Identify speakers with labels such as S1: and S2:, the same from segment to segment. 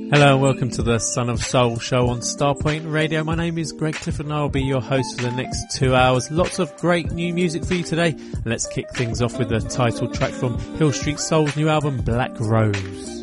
S1: Hello and welcome to the Son of Soul show on Starpoint Radio. My name is Greg Clifford and I'll be your host for the next 2 hours. Lots of great new music for you today. And let's kick things off with the title track from Hill Street Soul's new album, Black Rose.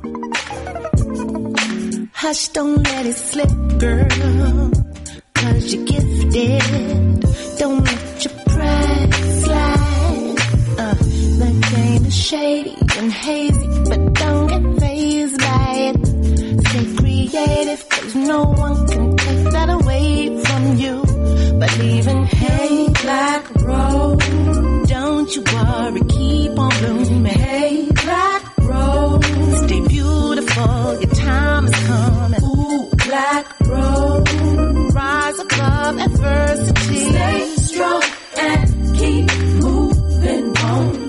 S2: Hush, don't let it slip, girl, 'cause you're gifted. Don't let your pride slide. The game is shady and hazy, but don't get fazed by it. Stay creative, 'cause no one can take that away from you. Believe in, hey, Black Rose, don't you worry, keep on blooming. Hey, Black Rose, stay beautiful, your time is coming. Ooh, Black Rose, rise above adversity. Stay strong and keep moving on.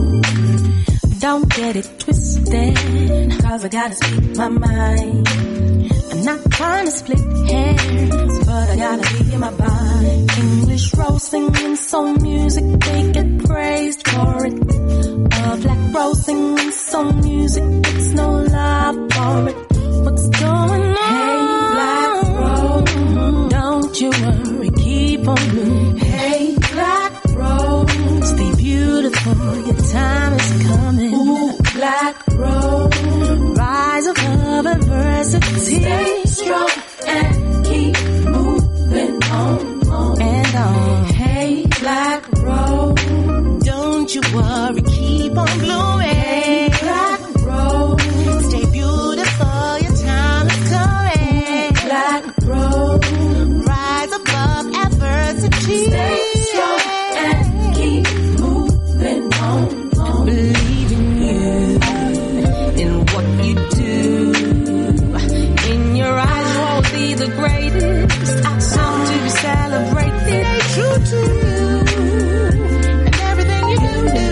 S2: Don't get it twisted, 'cause I gotta speak my mind. I'm not trying to split hairs, but I gotta be in my body. English rose singing soul music, they get praised for it. A Black Rose singing soul music, it's no love for it. What's going on? Hey, Black Rose, don't you worry, keep on blooming. Hey, Black Rose, stay beautiful, your time is coming. Ooh, Black Rose, rise above adversity. Stay strong and keep moving on and on. Hey, Black Rose, don't you worry, keep on blooming. Hey, Black Rose, stay beautiful, your time is coming. Black Rose, rise above adversity. Stay strong and keep moving on. Believe in you, in what you do. In your eyes you will be the greatest. Something to be celebrated. Stay true to you, and everything you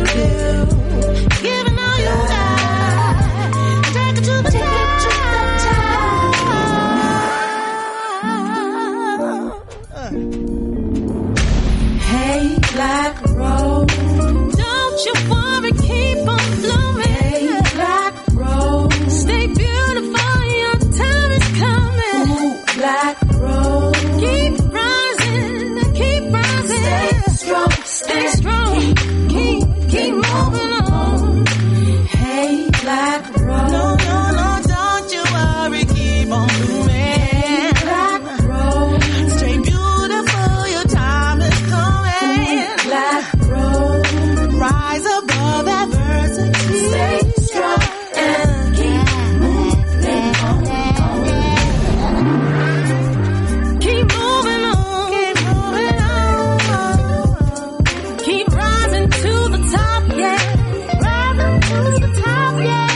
S2: do. Giving all you got, take it to the top. Hey, Black Rose, don't you worry, keep on blooming. Hey, Black Rose, stay beautiful, your time is coming. Ooh, Black Rose, keep rising, stay strong, keep moving on. Hey, Black Rose, no, don't you worry, keep on blooming. Hey, Black Rose, stay beautiful, your time is coming. Black Rose, rise above adversity. Stay strong and keep moving on. Keep moving on. Keep rising to the top, yeah. Rising to the top, yeah.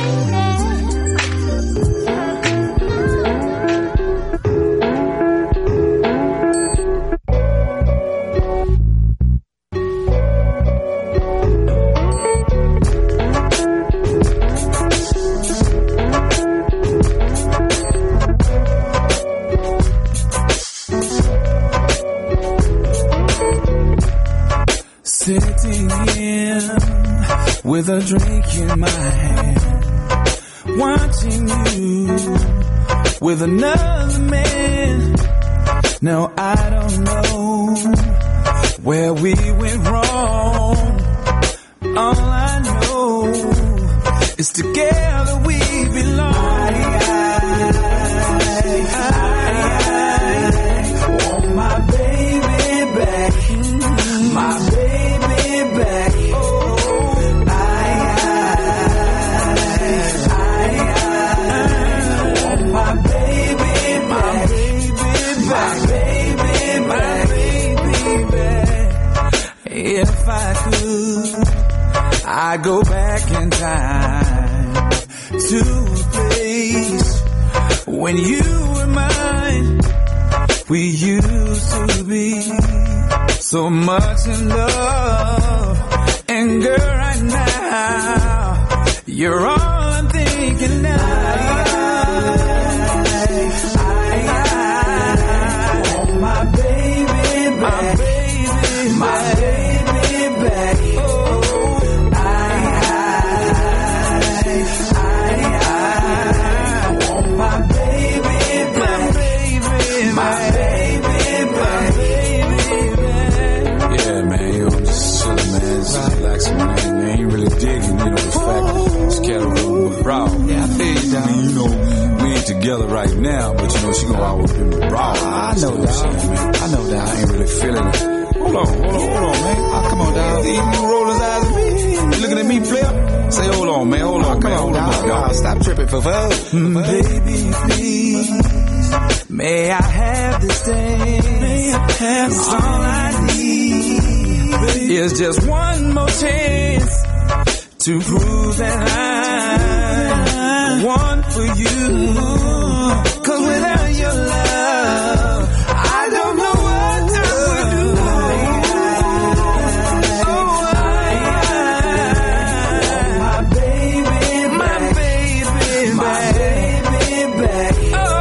S3: Sitting here with a drink in my hand, watching you with another man. Now I don't know where we went wrong. All I know is together we belong. I want my baby back, my baby back. Oh, I want my baby back. If I could, I'd go back in time to a place when you were mine. We used to be so much in love, and girl, right now you're all I'm thinking now. I want my baby back, my baby back. Oh, I want my
S4: digging, the fact that this cat over with Brown.
S3: Yeah, I feel you, dog.
S4: We ain't together right now, but she gonna always be with Brown.
S3: I know, dog. I know, dog.
S4: I ain't really feeling it. Hold on, man.
S3: Oh, come on, dog.
S4: You roll his eyes at me. You looking at me, player? Say, hold on, man. Hold on,
S3: Hold on. Stop tripping for
S4: baby, please. May I have this day? All I need is just one more chance to prove that I'm one for you. 'Cause without your love, I don't know what I would do. My baby back.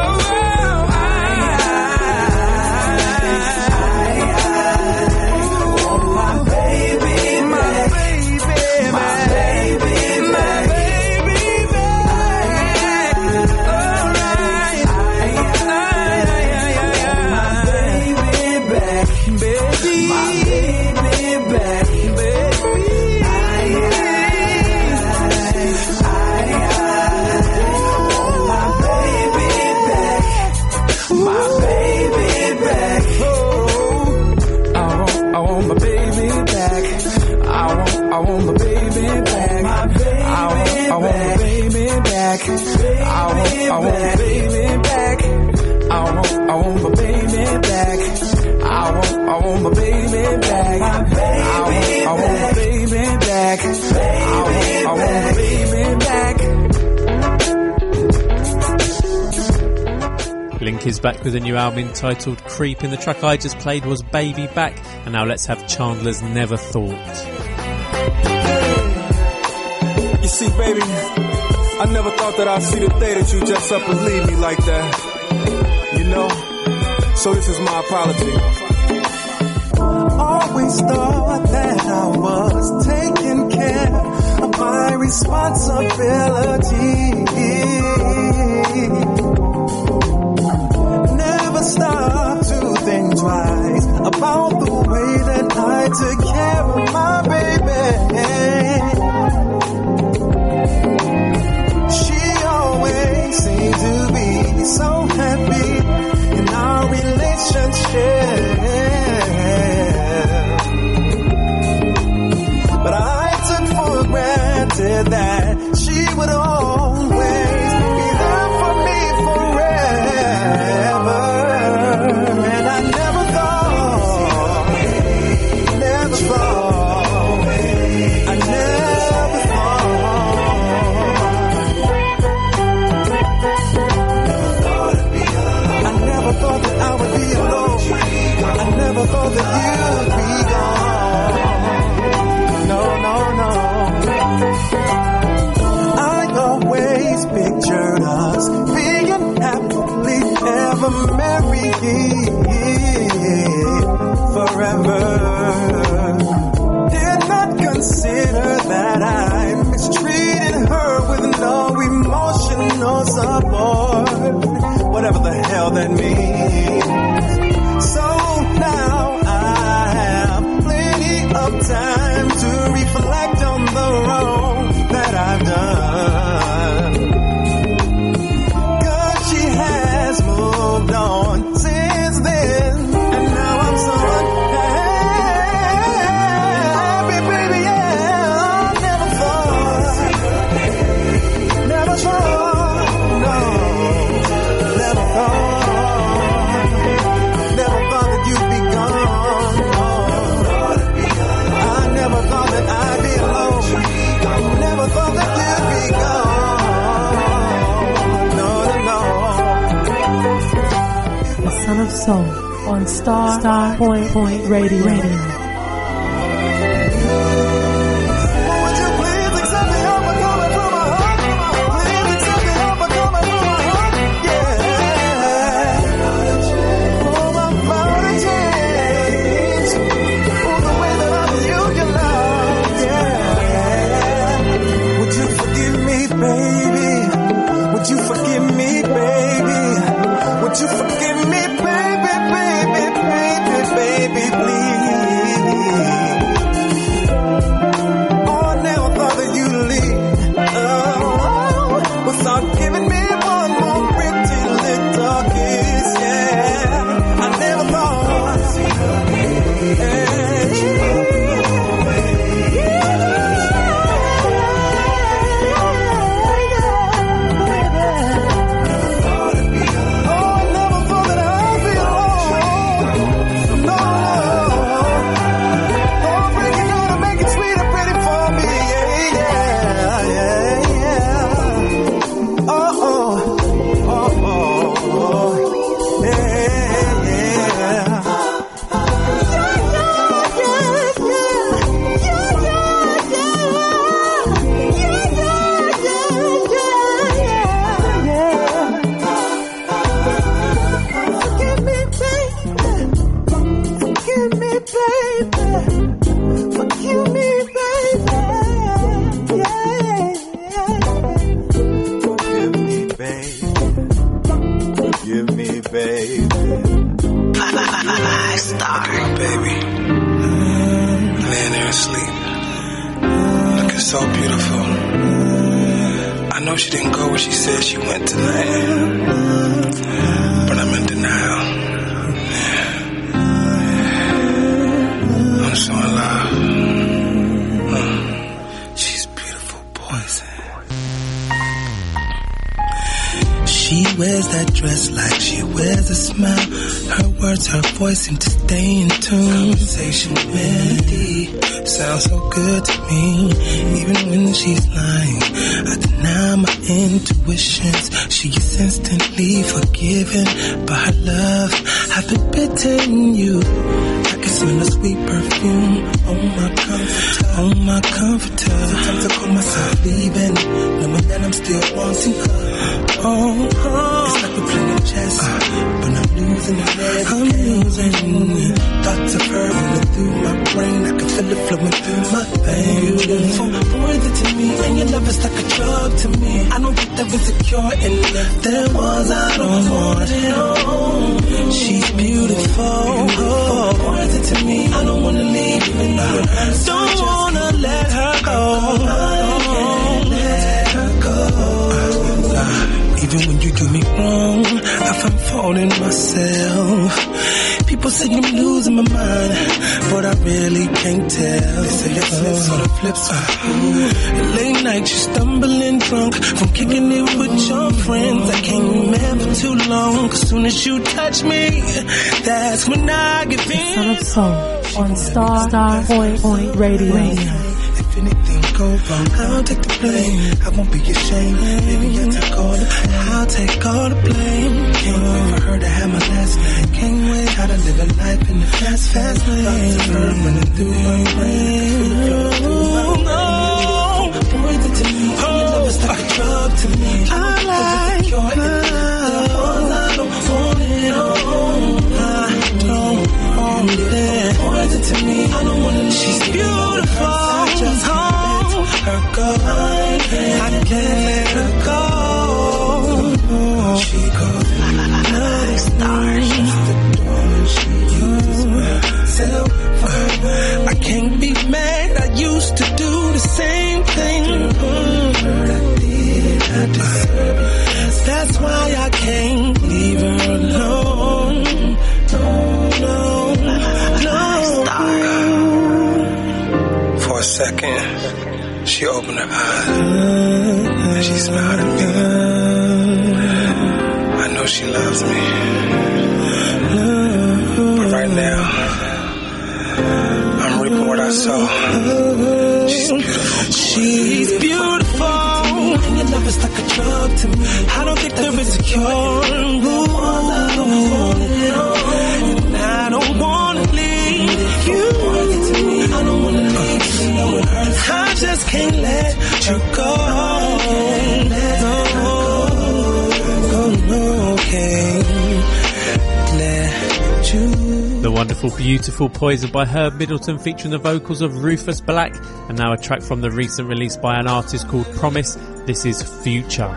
S1: Link is back with a new album entitled Creep. In the track I just played was Baby Back, and now let's have Chandler's Never Thought.
S5: You see, baby, I never thought that I'd see the day that you just up and leave me like that. You know? So this is my apology.
S3: Always thought that I was taking care of my responsibility. Never stop to think twice about the way that I took care of my baby. She always seemed to be so happy in our relationship. But I took for granted that she would always be there for me forever. And I never thought, I never thought that I would be alone. I never thought that you'd be gone. No. I always pictured us being happily ever married forever. Did not consider that I mistreated her with no emotional support. Whatever the hell that means. So now I have plenty of time to reflect on the wrong that I've done. 'Cause she has moved on since then, and now I'm so unhappy, baby. Yeah, I never thought, no. Never thought that you'd be gone. I never thought that I'd be alone. Never thought that you'd be gone. No.
S6: The Son of Soul on Star Point Radio.
S3: Would you forgive me, baby? Would you forgive me, baby, please?
S7: so beautiful. I know she didn't go where she said she went tonight, but I'm in denial. I'm so in love. She's beautiful poison. She wears that dress like she wears a smile. Her words, her voice seem to stay in tune. Conversation melody sounds so good to me. Even when she's lying, I deny my intuitions. She is instantly forgiven by her love. I've been bitten you. I can smell the sweet perfume on my comforter. On my comforter. Sometimes I call myself leaving, knowing that I'm still wanting her. It's like we're playing chess, but I'm losing the head. I'm losing. Thoughts of her running through my brain. I can feel it flowing through my veins. Beautiful, poison to me, and your love is like a drug to me. I don't get that insecure, and if there was, I don't want it all. She's beautiful, poison to me. I don't wanna leave, even though it hurts. Don't wanna let her go. Let her go. Even when you do me wrong, I find fault in myself. People say I'm losing my mind, but I really can't tell. They say it's lips on the flip side. Late night, you stumbling drunk from kicking it with your friends. I can't remember too long. As soon as you touch me, that's when I get in.
S6: Son of Soul on Star Point Radio.
S7: If anything go wrong, I'll take the blame. I won't be ashamed. Maybe I'll take all the blame. I'll take all the blame. Can't wait for her to have my last name. Can't wait how to live a life in the fast lane. Thoughts of her running through my brain. Poison to me, your love is like a drug to me. I like love. I don't want it all. I don't want it. Poison to me, I don't want it. She's beautiful. Just hold her go. I can't let her go. She goes another star. She uses myself. I can't be mad. I used to do the same thing. I deserve it. That's why I can't leave her alone. No. For a second, she opened her eyes and she smiled at me. I know she loves me, but right now, I'm reaping what I sow. She's beautiful. She's beautiful. And your love is like a drug to me. I don't think there is a cure. I don't want it all. And I don't want to leave you. I don't want to leave you. Know it hurts. I just can't let you go.
S1: The wonderful, beautiful Poison by Herb Middleton, featuring the vocals of Rufus Black, and now a track from the recent release by an artist called Promise. This is Future.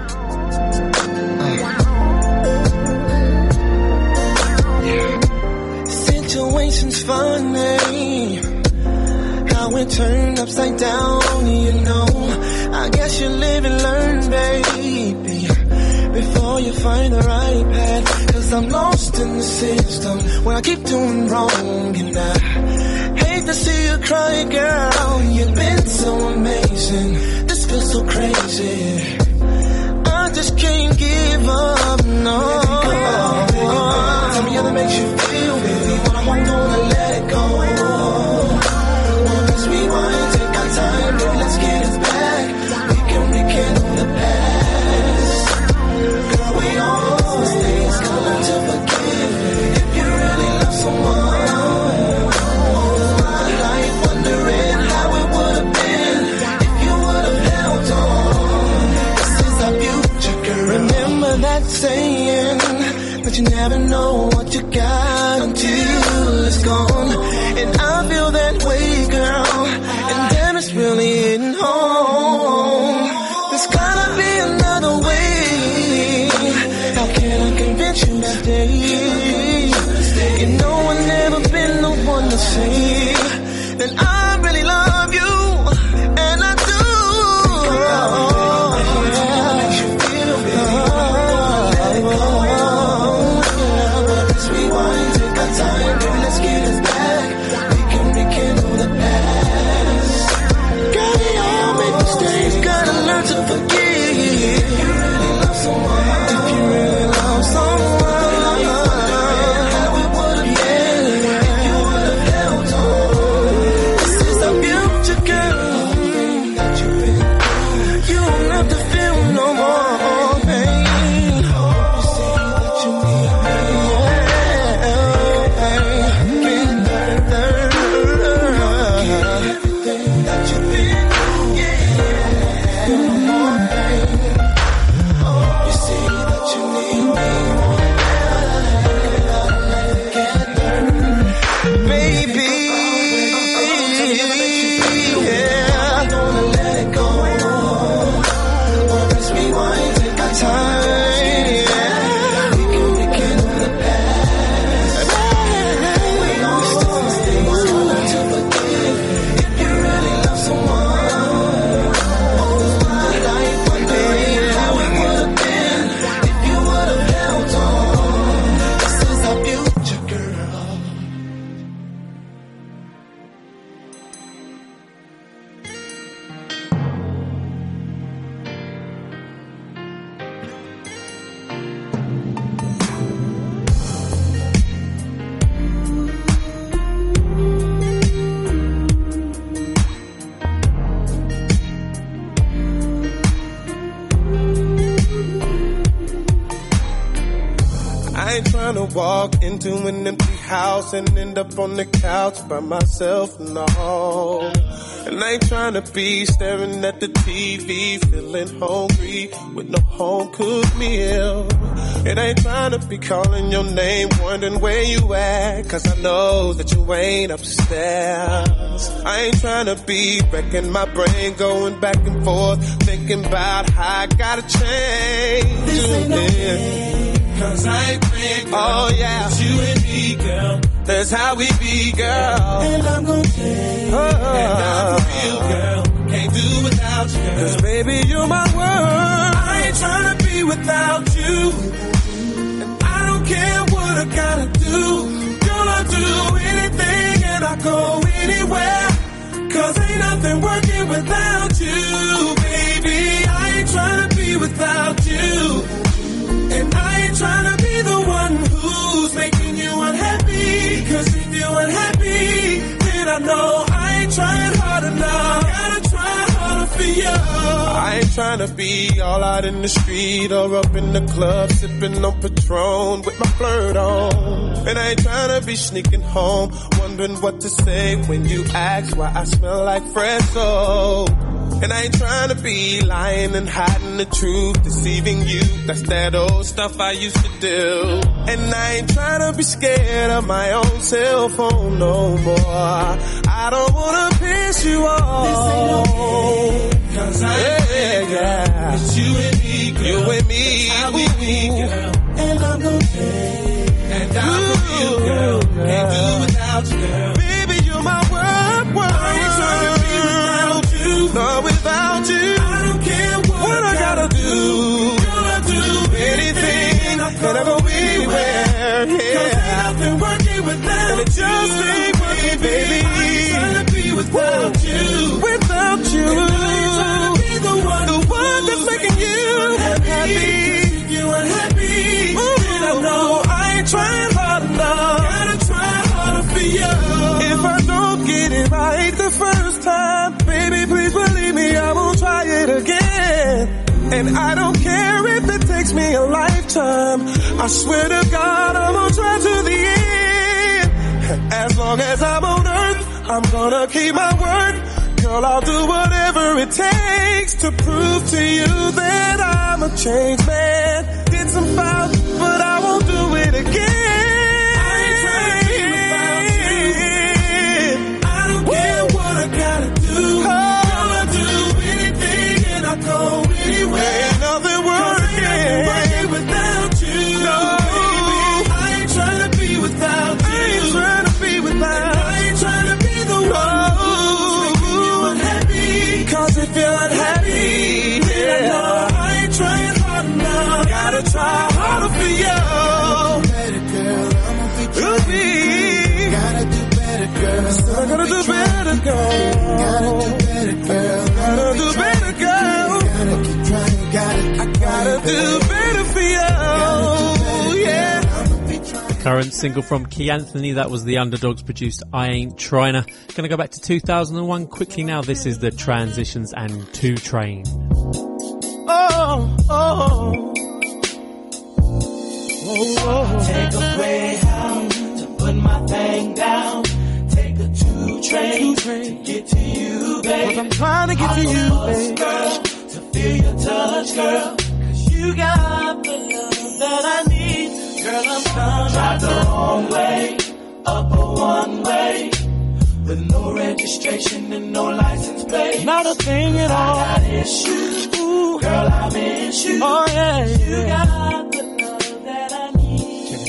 S8: Situation's funny, how it turned upside down, you know. I guess you live and learn, baby, before you find the right path. Cause I'm lost in the system when I keep doing wrong, and I hate to see you cry, girl. You've been so amazing, this feels so crazy. I just can't give up, no. Tell me how that makes you feel, baby. Wanna hold on and let it go. Wanna press rewind, take our time, baby, let's get it back. We can rekindle the past. Girl, we all mistakes, gonna learn to forgive. If you really love someone, my life wondering how it would've been if you would've held on. This is our future, girl. Remember that saying that you never know what you got until it's gone. And I feel that way, girl, and then it's really hitting home. There's gotta be another way. How can I convince you to stay? You know I've never been the one to say that I really love you, and I do. to forgive. If you really love someone, if you really love someone, how it would've been if you would've held on. This is the future, girl. That you've been through. You don't have to feel no more pain. You see that you need me. Everything that you've been through, yeah. No more pain. You see that you need me. Baby, yeah, I'm gonna let it go. Let's rewind, take our time, yeah. We can rekindle the past. We all still things hard to forgive. If you really love someone, all my life wondering how it would've been if you would've held on. This is our future, girl.
S3: I ain't trying to walk into an empty house and end up on the couch by myself, no. And I ain't trying to be staring at the TV, feeling hungry with no home-cooked meal. It ain't trying to be calling your name, wondering where you at, cause I know that you ain't upstairs. I ain't trying to be wrecking my brain, going back and forth, thinking about how I gotta change.
S8: This ain't no game.
S3: Cause I ain't playing, girl. Oh yeah, it's you and me, girl. That's how we be, girl.
S8: And I'm gonna change.
S3: And I'm for real, girl. Can't do without you, girl. Cause baby, you're my world. I ain't trying to be without you. And I don't care what I gotta do. Girl, I'll do anything and I'll go anywhere. Cause ain't nothing working without you, baby. I ain't trying to be without you. And I ain't trying to be the one who's making you unhappy. Cause if you're unhappy, then I know I ain't trying hard enough. Gotta try harder for you. I ain't trying to be all out in the street or up in the club sipping on Patron with my flirt on. And I ain't trying to be sneaking home, wondering what to say when you ask why I smell like fresh soap. And I ain't trying to be lying and hiding the truth, deceiving you. That's that old stuff I used to do. And I ain't trying to be scared of my own cell phone no more. I don't wanna piss you off.
S8: This ain't no game.
S3: Cause I ain't playing, girl. It's you and me, girl. You and me. That's how we be, girl.
S8: And I'm gonna change.
S3: And I'm for you, girl. Can't do without you, girl. Baby, you're my world. I ain't trying to be without you. No, without you. I don't care what I gotta do. Girl, I'll do anything. And I'll go anywhere. Yeah. Cause ain't nothing working without you. And it just ain't working, baby. I ain't trying to be without you. Without you. And I ain't trying to be the one that's making you happy. If you're unhappy, then I know I ain't trying hard enough. Gotta try harder for you. If I don't get it right the first time, baby, please believe me, I will try it again. And I don't care if it takes me a lifetime. I swear to God, I'm gonna try to the end. As long as I'm on earth, I'm gonna keep my word. Girl, I'll do whatever it takes to prove to you that I'm a changed man. Did some foul, but I won't do it again. I ain't trying to be without you. I don't care what I gotta do. Girl, I'll do anything and I'll go anywhere. Ain't nothing working without you. No, baby, I ain't trying to be without you. I ain't trying to be without. And I ain't trying to be the one who's making you unhappy. Cause if you're unhappy, then I know I ain't trying hard enough. Gotta try harder for you. Better girl, I'ma be trying. Gotta do better, girl. I gotta do better, girl. Gotta do better, girl. Gotta do better, girl.
S1: current single from Key Anthony. That was the Underdogs produced I Ain't Tryna. Gonna go back to 2001 quickly now. This is the Transitions and 2 Train.
S8: Oh, oh, oh, oh. Take a Greyhound to put my thing down. Take a 2 train to get to you, babe. 'Cause I'm trying to get to you, babe. Girl, to feel your touch, girl. 'Cause you got the love that I need. Girl, I'm done. Drive the wrong way, up a one way, with no registration and no license plate. Not a thing at all. I got issues, ooh, girl, I'm issues. Oh yeah, you got the love that I need.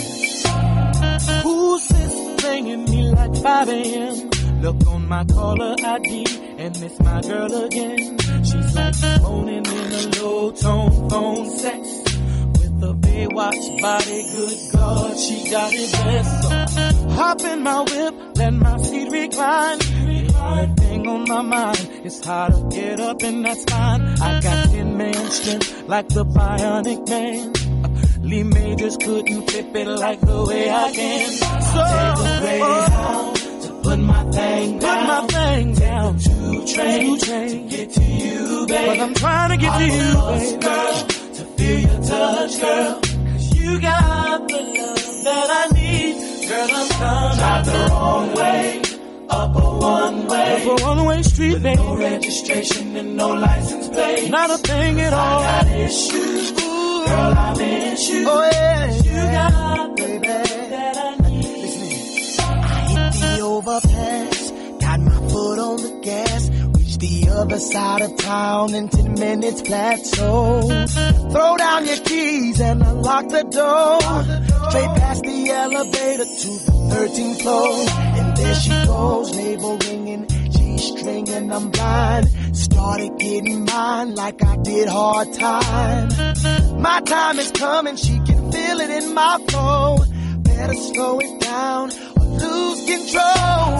S8: Who's this bringing me like 5 a.m.? Look on my caller ID, and it's my girl again. She's like moaning in a low tone phone sex. The Baywatch body, good God, she got it best. So hop in my whip, let my seat recline. The only thing on my mind is how to get up, and that's fine. I got 10-man strength like the Bionic Man. Lee Majors couldn't flip it like the way I can. So take a Greyhound to put my thing down. Put my thing down. 2 train to get to you, babe. 'Cause I'm trying to get to you, babe. Girl, feel your touch, girl, 'cause you got the love that I need. Girl, I'm done. Drive the wrong way, up a one way. Up a one-way street, baby. No registration and no license plate. Not a thing at all. I got issues, ooh, girl, I'm issues. Oh yeah, you got the love that I need. Listen, I hit the overpass, got my foot on the gas. The other side of town in 10 minutes flat, so throw down your keys and unlock the door. Straight past the elevator to the 13th floor, and there she goes, navel ringing, G-string, and I'm blind. Started getting mine like I did Hard Time. My time is coming, she can feel it in my flow. Better slow it down or lose control.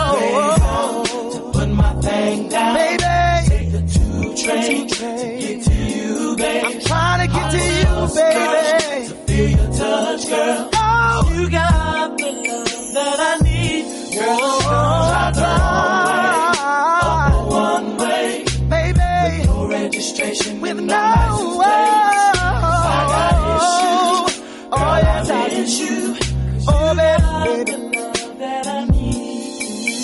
S8: Put my thing down, baby. Take the 2 train to get to you, baby. I'm trying to get to you, baby. To feel your touch, girl. Oh, you got the love that I need. Girl, drive the wrong way, up a one way, baby. With no registration, with no license plate. I got issues. Oh yes, I issue. Oh baby, the love that I need.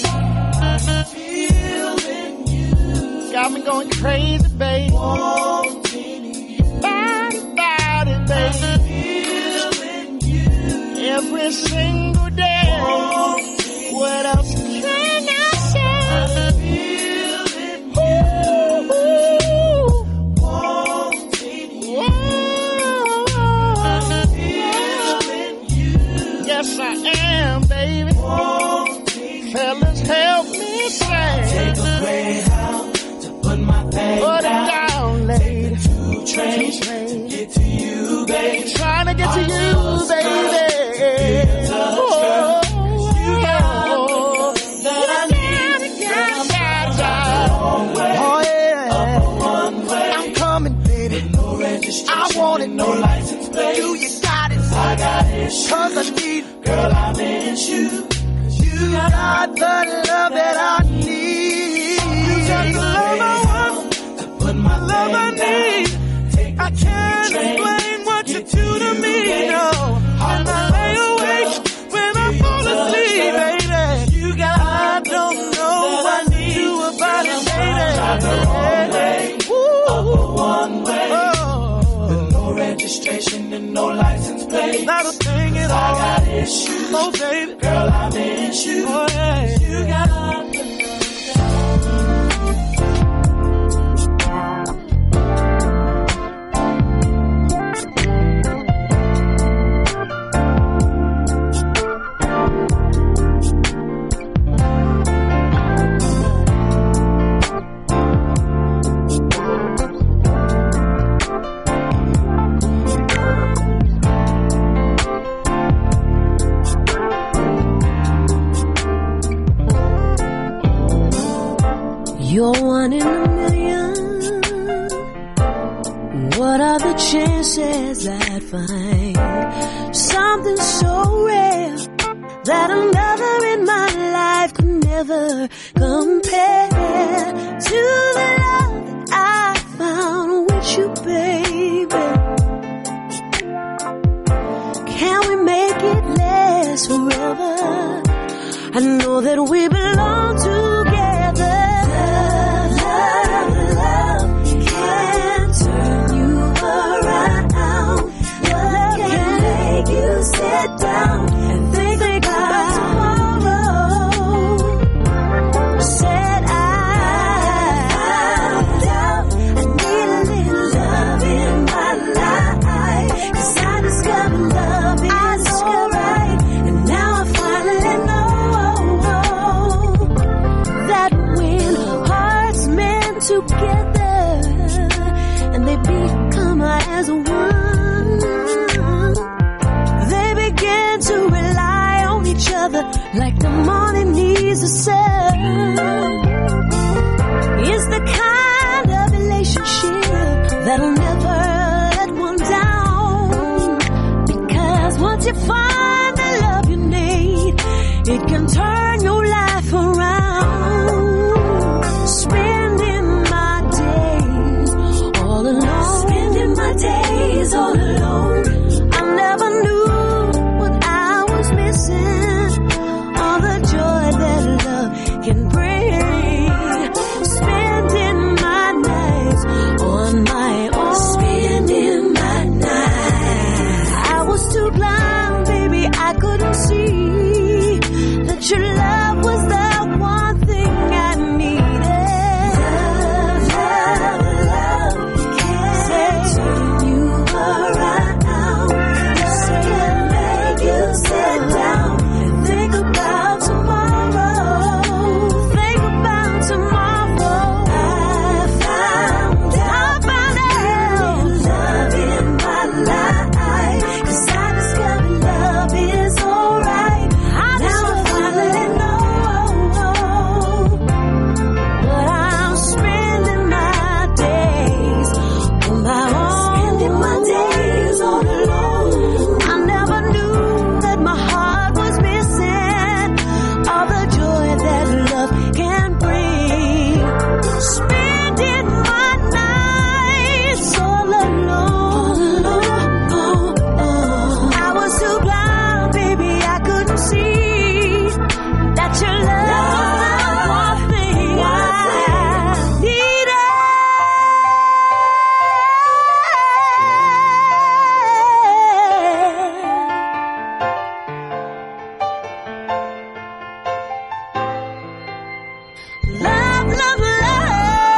S8: Feeling you got me going crazy, baby. Wanting you, body, baby. Feeling you every single day. What else can I say? Feeling you, wanting you. Yes, I am, baby. Fellas, help me say. Take a Greyhound to put my thing down. Put it down, lady. Take a 2 train to get to you, baby. Trying to get to you, baby. Oh, you got that I need. Oh yeah, I'm coming, baby. No registration, I want it, no license plate. You got it. I got issues. 'Cause I need, girl, I'm in you. You got the love that I need. You got the love I want, to put my love I need. I can't explain what you do to me, no. And I lay awake when I fall asleep, baby. You got, I don't know what to do about it, baby. Drive the wrong way, up a one way. With no registration and no license plate. Not a thing at all. I got issues, oh baby. Girl, I'm issues. Oh yeah, you got the
S2: What are the chances I'd find something so rare that another in my life could never compare to the love that I found with you, baby? Can we make it last forever? I know that we belong together. Love can turn you around. Love can make you sit down and think about tomorrow. Said I found out I need a little love in my life, 'cause I discovered love is alright, and now I finally know that when hearts mend together and they become as one, they begin to rely on each other like the morning needs the sun. It's the kind of relationship that'll never let one down, because once you find the love you need, it can turn your life around. Spending my days all alone. Spending my days all alone. I never knew what I was missing. All the joy that love can bring. Spending my nights on my own. Spending my nights. I was too blind, baby, I couldn't see that your love was the one thing I needed. Love can turn you around. Love can make you sit down and think about tomorrow. Think about tomorrow. I found out love in my life, 'cause I discovered love is alright. Now I finally know, but I'm spending my days on my own. Spending my days all alone. I never knew that my heart was missing all the joy that love can bring. Spending my nights all alone. I was too blind, baby, I couldn't see that your love was the one thing I needed. Love, love, love.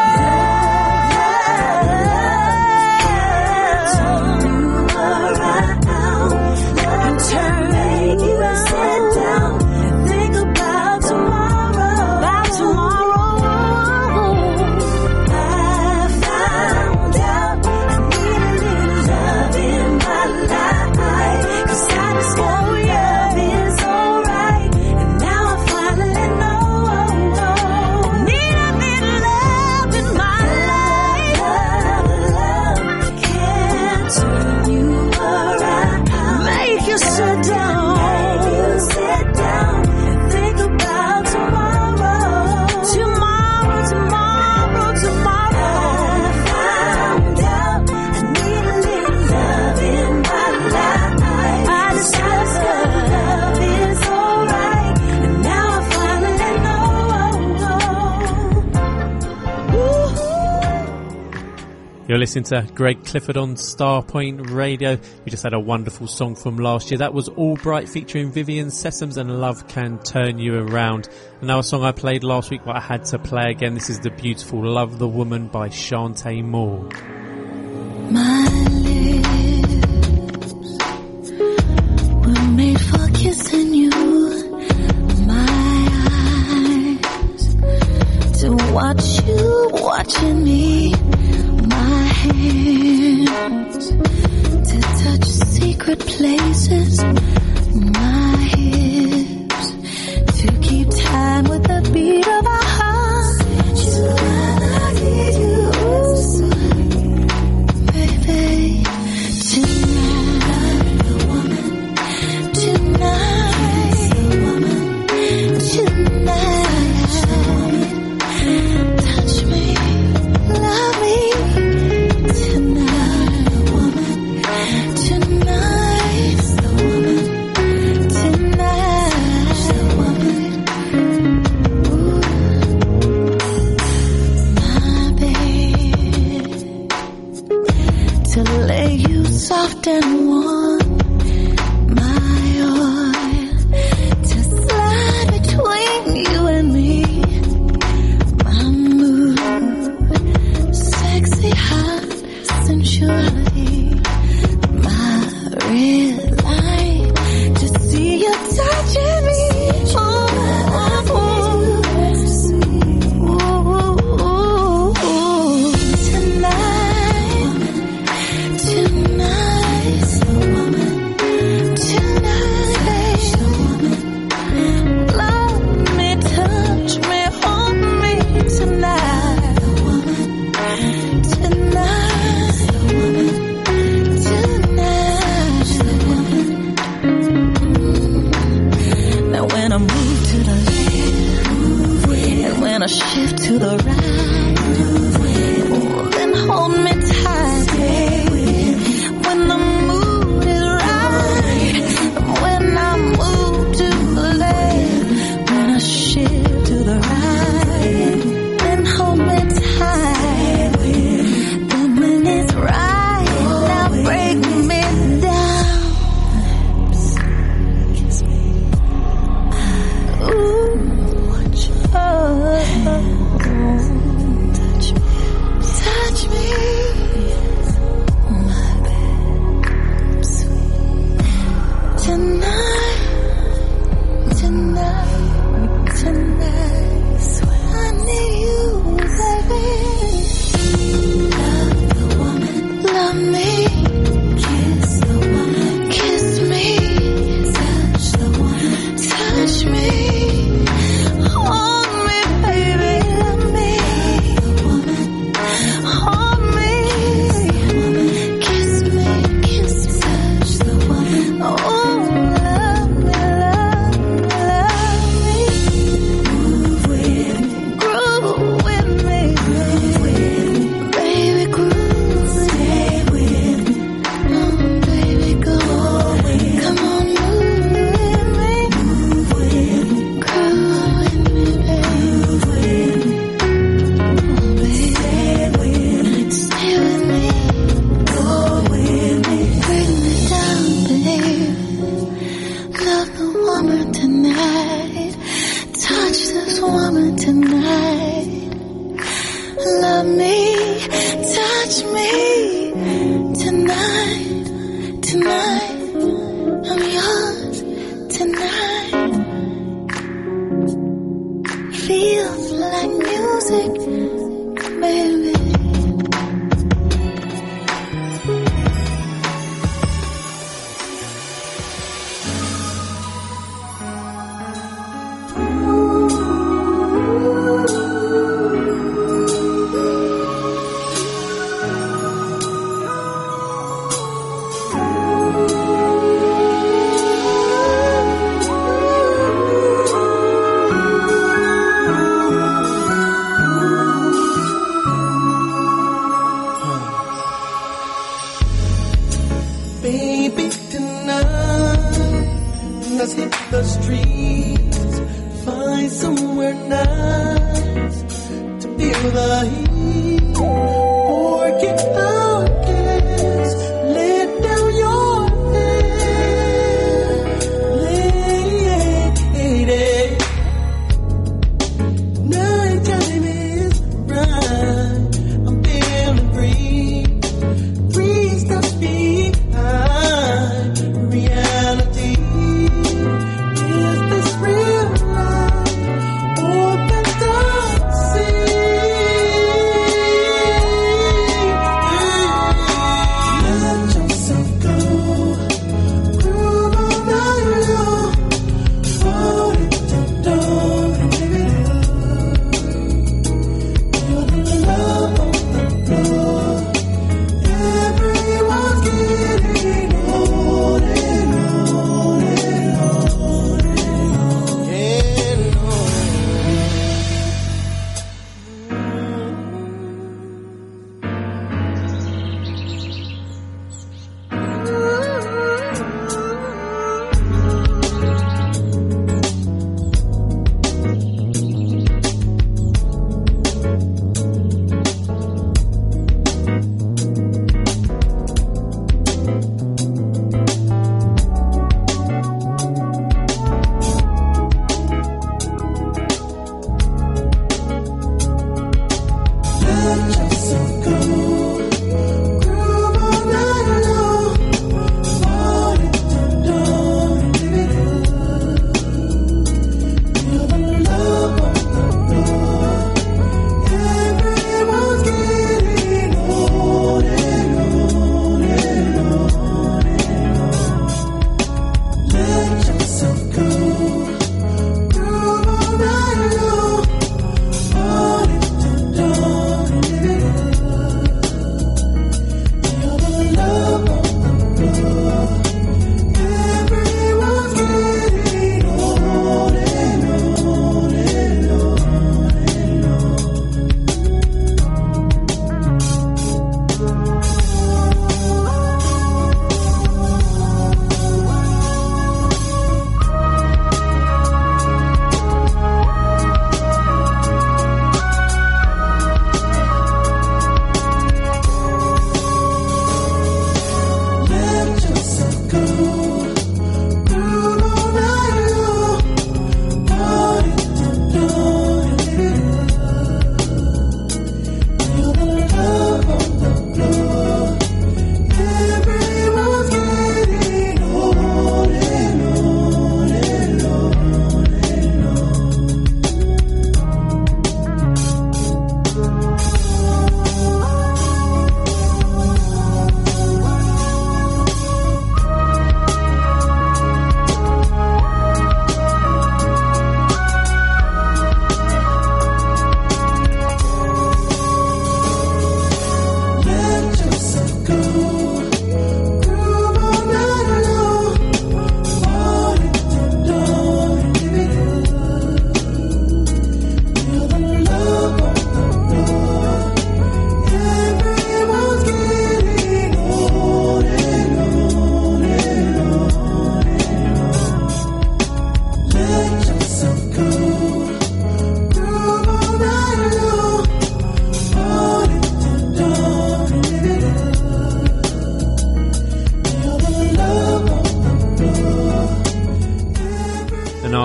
S2: Turn you around. Love can make you sit down and think about tomorrow. About tomorrow. I found out I need a little love in my life, 'cause I discovered love is alright, and now I finally know. Need a little love in my life. Love can turn you around. Make you sit down. Make you sit down and think about tomorrow. Tomorrow, tomorrow, tomorrow. I found out I need a little love in my life. I discovered love is alright, and now I finally know.
S1: You're listening to Greg Clifford on Starpoint Radio. We just had a wonderful song from last year. That was Albright featuring Vivian Sessoms and Love Can Turn You Around. And now a song I played last week, but I had to play again. This is the beautiful Love the Woman by Shantae Moore.
S2: My lips were made for kissing you. My eyes to watch you watching me. My hands to touch secret places. My hips to keep time with the beat of our hearts. I need you, baby. to lay you soft and warm. My oil to slide between you and me. My mood, sexy, hot sensuality. My red light to see you touching me. Shift to the right, then hold me tight. When the mood is right, when I move to the left, when I shift to the right, then hold me tight. Then when it's right, now break me down. Kiss me. Ooh, watch touch me, my babe, sweet. Tonight, I need you, baby. Love the woman, love me. Kiss the woman, kiss me. Touch the woman, touch me. Hold me, baby, love me. Hold me, kiss me, touch the woman. Oh, love me, move with me, groove with me, baby, groove, stay with me. Oh, baby, go, come on, move with me, groove with me, baby. Stay with me, go with me, bring me down, babe. Love the woman tonight, touch this woman tonight. Love me, touch me tonight, I'm yours tonight. Feels like music, baby.
S8: Baby, tonight, let's hit the streets, find somewhere nice to feel the heat, forget our cares, let down your head, lady. Night time is right, I'm feeling free, 3 steps behind reality. Is this real life or fantasy?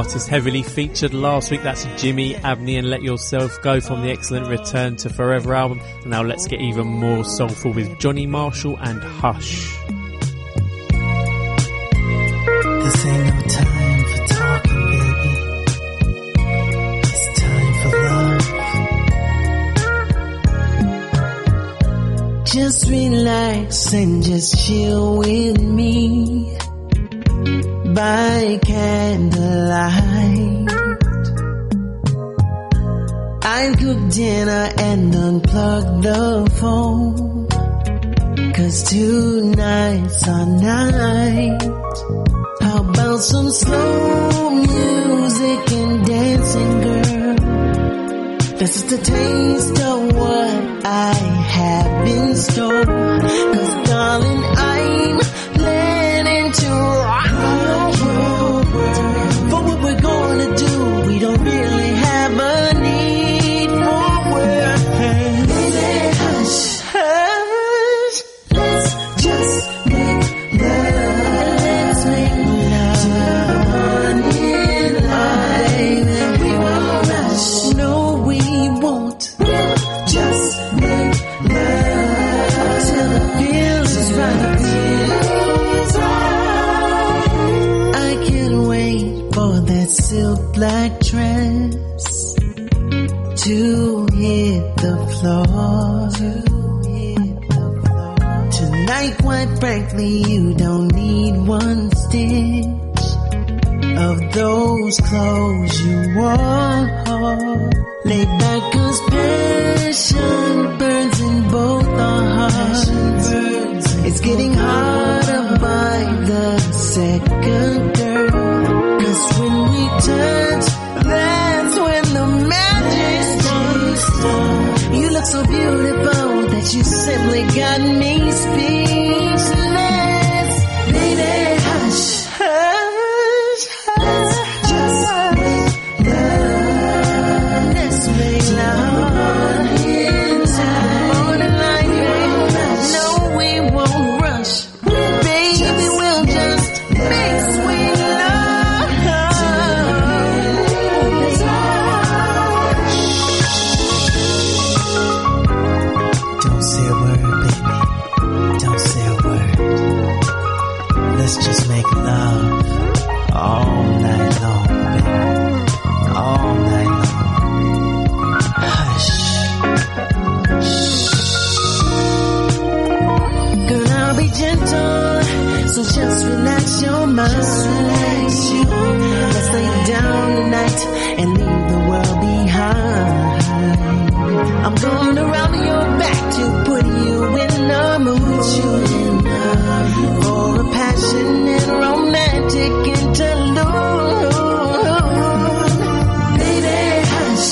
S1: artist heavily featured last week. That's Jimmy Abney and Let Yourself Go from the excellent Return to Forever album. And now let's get even more soulful with Johnny Marshall and Hush.
S9: This ain't no time for talking, baby. It's time for love. Just relax and just chill with me by candlelight. I'll cook dinner and unplug the phone, 'cause tonight's our night. How about some slow music and dancing, girl? This is the taste of what I have in store. 'Cause darling, I'm planning to rock your world. For what we're gonna do, we don't really have a need for words. Baby, hush, hush. Let's just make love. Let's make love to the morning light. We won't rush. No, we won't. Just make love till the feeling's right. I can't wait for that silk black dress to hit the floor. Tonight, quite frankly, you don't need one stitch of those clothes you wore. Lay back, 'cause passion burns in both our hearts. It's getting harder by the second, girl. 'Cause when we touch, that's when the magic starts. You look so beautiful that you simply got me speechless. Baby, hush, hush, hush. Just make love. Let's make love. Morning light, no, we won't rush. Baby, we'll just make sweet love. Don't say a word, baby. Don't say a word. Let's just make love all night long, baby. All night long. Hush. Girl, I'll be gentle, so just relax your mind. Let's lay down tonight and leave the world behind. I'm gonna round your back to put you in the mood for a passionate, romantic interlude. Baby, hush.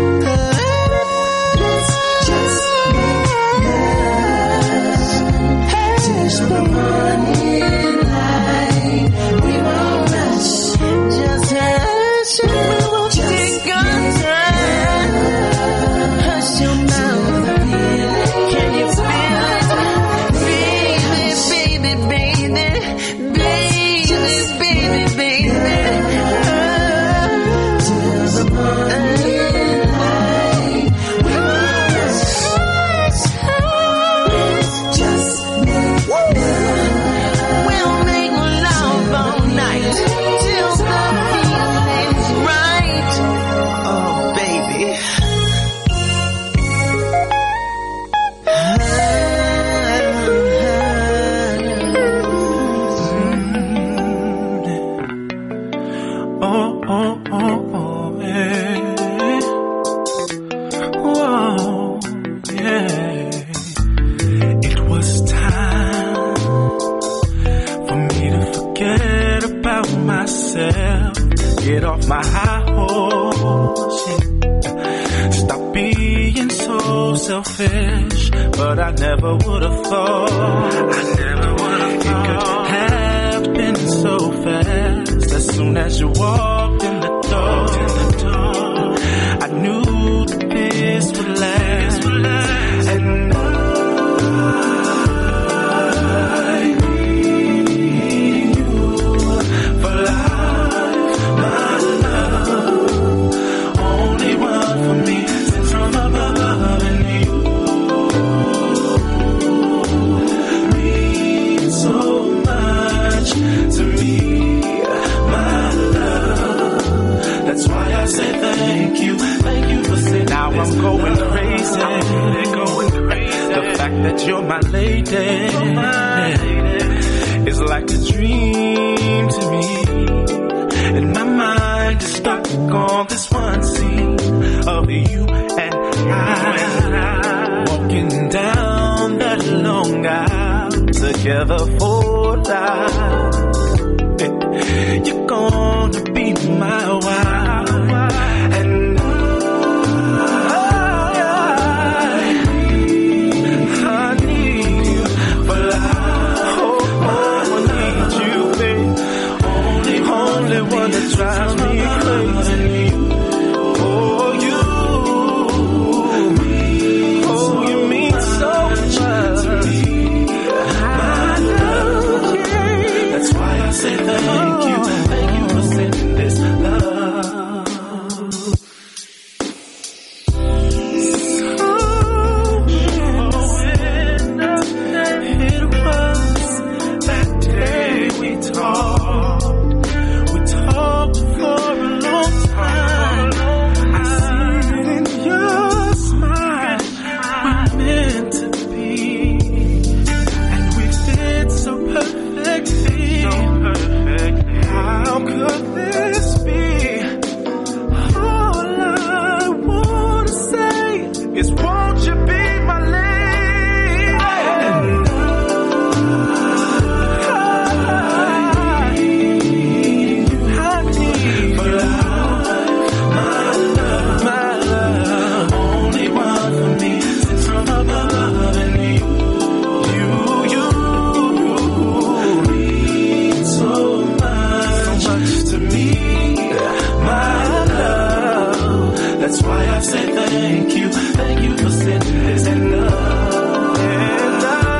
S9: Let's just make love till the morning light. We won't rush. Just hush. We won't take our time. Hush your mouth. Can you feel it? Baby, baby, baby. Baby, baby, baby. Till the morning light. We won't rush. Just make love. We'll make love all night till the feeling's right. Oh, baby.
S4: Oh, oh, oh, oh, yeah. Whoa, yeah. It was time for me to forget about myself, get off my high horse, yeah. Stop being so selfish, but I never would have thought it could happen so fast. As soon as you walked in the door, I knew that this would last. And I need you for life, my life. lady. It's like a dream to me. And my mind is stuck on this one scene of you and I walking down that long aisle together for life. You're gonna be my wife, and I need you for life. Oh, I need you, babe. Only one that drives me crazy. Oh, you mean so much to me. My love, yeah. That's why I say thank you. Thank you for sending this love. It was that day we talked. We talked for a long time. I see it in your smile. We meant to be, and we fit so perfectly. How could this be? All I wanna say is, won't you be my lady? And I need for life, my love, only one for me, since from above, and you mean so much to me, my love. That's why I say thank you for sending this love. And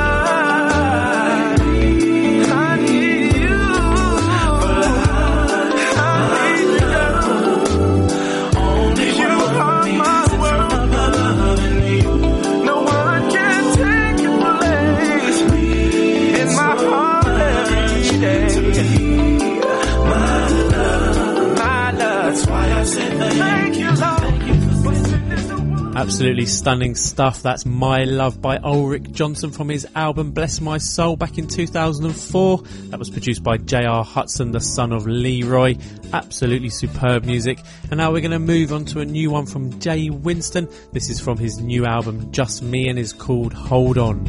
S4: I need you for life. I need you. Only you are my world, and no one can take your place in my heart every day. My love, that's why I say thank you, Lord.
S1: Absolutely stunning stuff. That's My Love by Ulrich Johnson from his album Bless My Soul back in 2004. That was produced by J.R. Hudson, the son of Leroy. Absolutely superb music. And now we're going to move on to a new one from Jay Winston. This is from his new album Just Me and is called Hold On.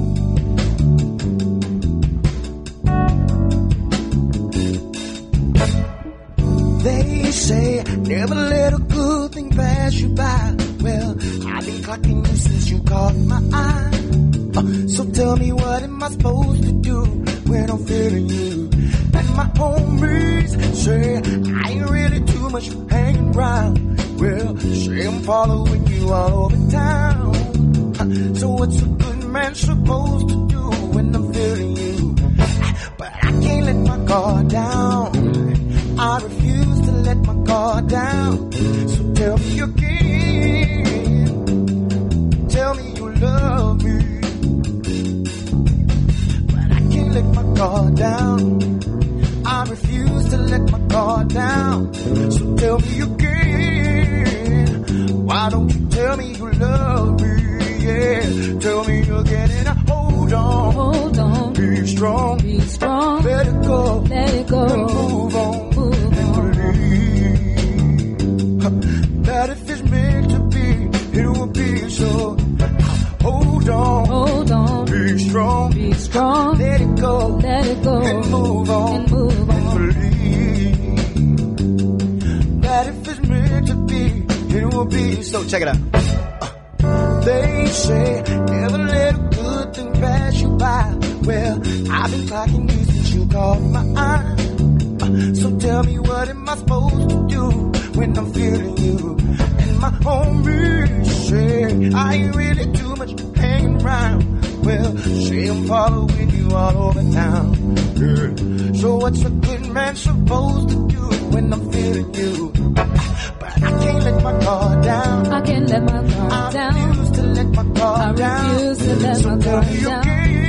S8: They say never let a good thing pass you by. Well, I've been clocking you since you caught my eye. So tell me, what am I supposed to do when I'm feeling you? And my homies say I ain't really too much hanging around. Well, say I'm following you all over town. So what's a good man supposed to do when I'm feeling you? But I can't let my guard down. I refuse to let my guard down. So tell me again. Tell me you love me. But I can't let my guard down. I refuse to let my guard down. So tell me again. Why don't you tell me you love me? Yeah, tell me again and hold on.
S10: Hold on.
S8: Be strong.
S10: Be strong.
S8: Let it go.
S10: Let it go.
S8: And move on. That if it's meant to be, it will be so. Hold on,
S10: hold on,
S8: be strong,
S10: be strong.
S8: Let it go,
S10: let it go,
S8: and move on,
S10: and move on.
S8: And believe that if it's meant to be, it will be so. Check it out. They say never let a good thing pass you by. Well, I've been clocking you since you caught my eye. So tell me, what am I supposed to do when I'm feeling you? And my homies say I ain't really too much hanging around. Well, say I'm following you all over town. Yeah. So what's a good man supposed to do when I'm feeling you? But I can't let my guard down.
S10: I can't let my guard down.
S8: I refuse to let my guard down.
S10: I refuse to let my guard down.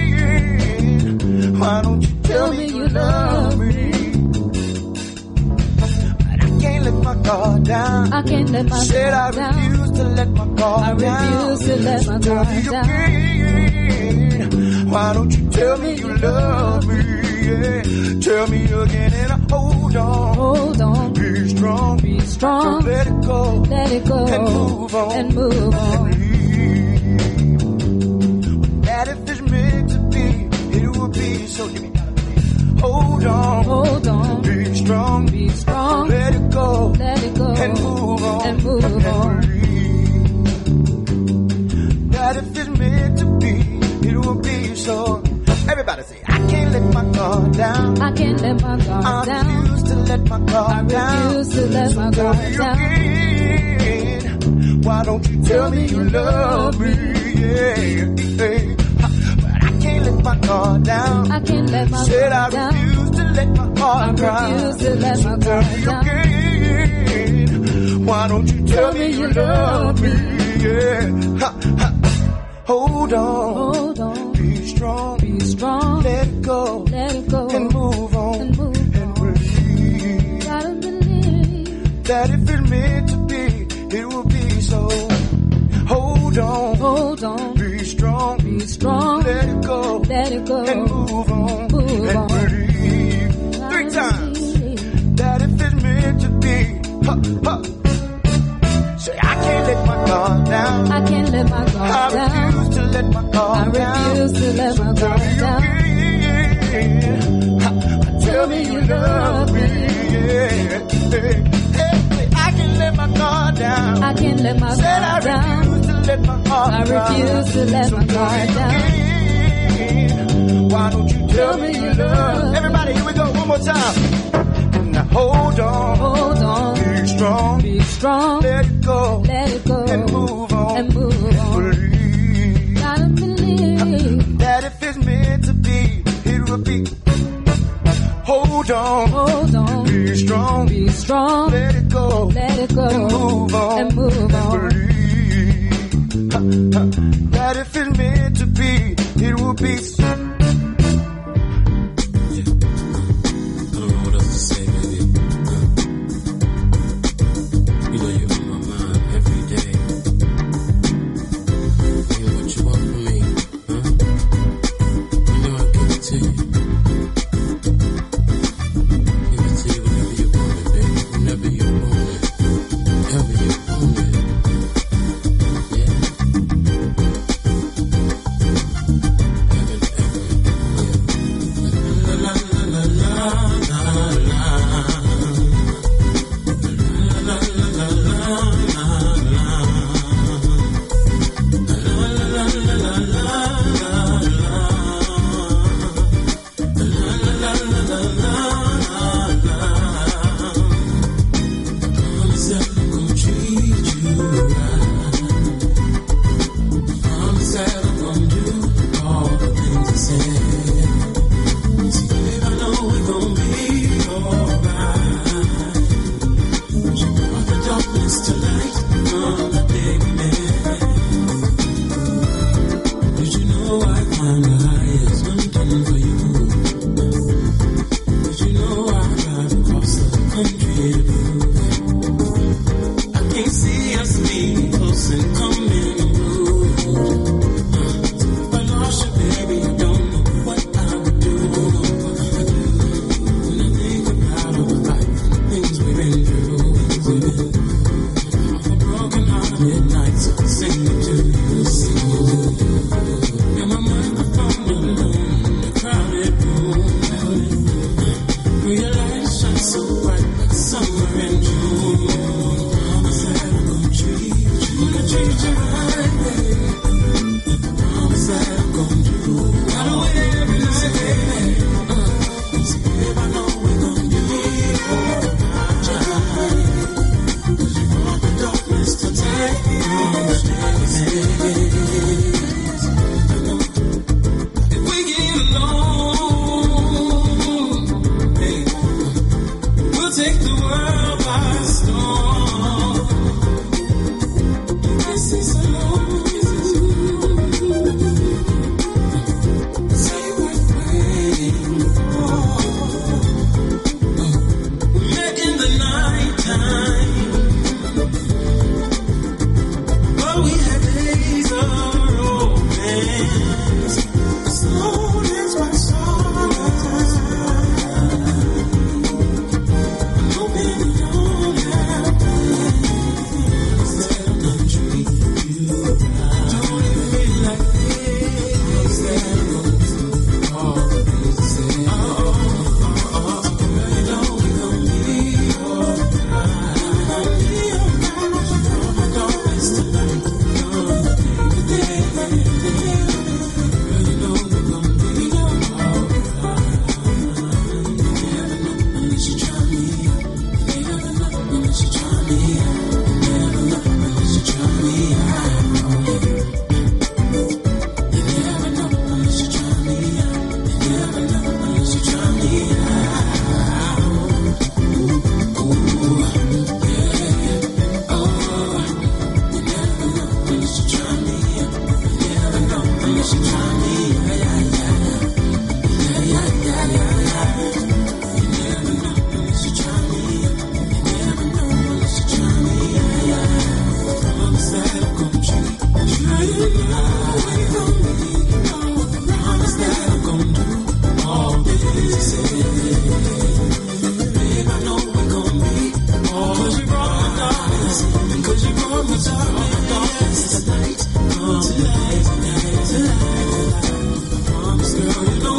S8: Why don't you tell me you love me? Let my guard down.
S10: I can't let my guard down.
S8: I refuse to let my guard down.
S10: I refuse to let my guard down.
S8: Why don't you tell me you love me? Yeah. Tell me again and hold on.
S10: Hold on.
S8: Be strong.
S10: Be strong.
S8: Don't let it go.
S10: Let it go.
S8: And move on.
S10: And move on.
S8: That if it's meant to be, it will be. So you gotta believe. Hold on.
S10: Hold on.
S8: Be strong.
S10: Be strong.
S8: Don't let it go.
S10: Let it go.
S8: And move on.
S10: And move on.
S8: That if it's meant to be, it will be so. Everybody say, I can't let my guard down.
S10: I can't let my guard down.
S8: I refuse to let my guard down.
S10: I refuse to let my guard down.
S8: Why don't you tell me you love me? Yeah. But I can't let my guard down.
S10: I can't let my
S8: Said
S10: guard down.
S8: I refuse to let my guard down.
S10: I refuse to let my guard down.
S8: Why don't you tell me you love me? Yeah. Hold on.
S10: Hold on.
S8: Be strong.
S10: Be strong.
S8: Let it go.
S10: Let it go.
S8: And move on.
S10: And move on.
S8: And believe.
S10: Gotta believe
S8: That if it's meant to be, it will be so. Hold on.
S10: Hold on.
S8: Be strong.
S10: Be strong.
S8: Let it go.
S10: Let it go.
S8: And move on.
S10: Move
S8: and
S10: on.
S8: believe. 3 times. That if it's meant to be. Say, I can't let my guard down.
S10: I can't let my guard down.
S8: I refuse to let my guard down.
S10: I refuse to let my guard down.
S8: Tell me you love me. Yeah. I can't let my guard down.
S10: I can't let my guard down.
S8: I refuse to let my guard
S10: I refuse to let my guard down.
S8: Why don't you tell me you love? Everybody, here we go. One more time. Now hold on.
S10: Hold on.
S8: Be strong.
S10: Be strong.
S8: Let it go.
S10: Let it go.
S8: And move on.
S10: And move on.
S8: Believe.
S10: Gotta believe
S8: That if it's meant to be, it will be. Hold on.
S10: Hold on.
S8: Be strong.
S10: Be strong.
S8: Let it go.
S10: Let it go.
S8: And move on.
S10: And move on.
S8: Believe. That if it's meant to be, it will be.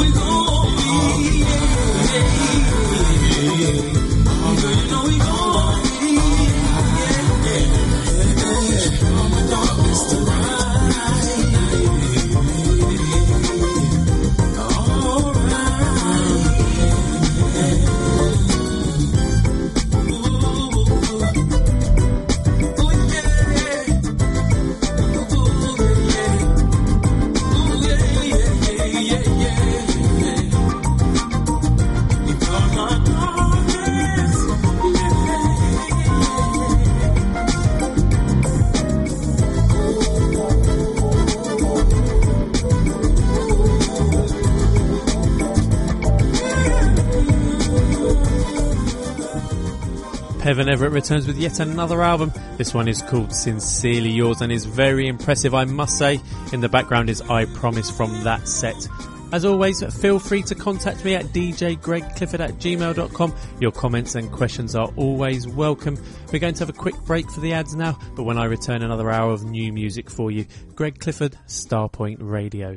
S1: Evan Everett returns with yet another album. This one is called Sincerely Yours and is very impressive, I must say. In the background is I Promise from that set. As always, feel free to contact me at djgregclifford@gmail.com. Your comments and questions are always welcome. We're going to have a quick break for the ads now, but when I return, another hour of new music for you. Greg Clifford, Starpoint Radio.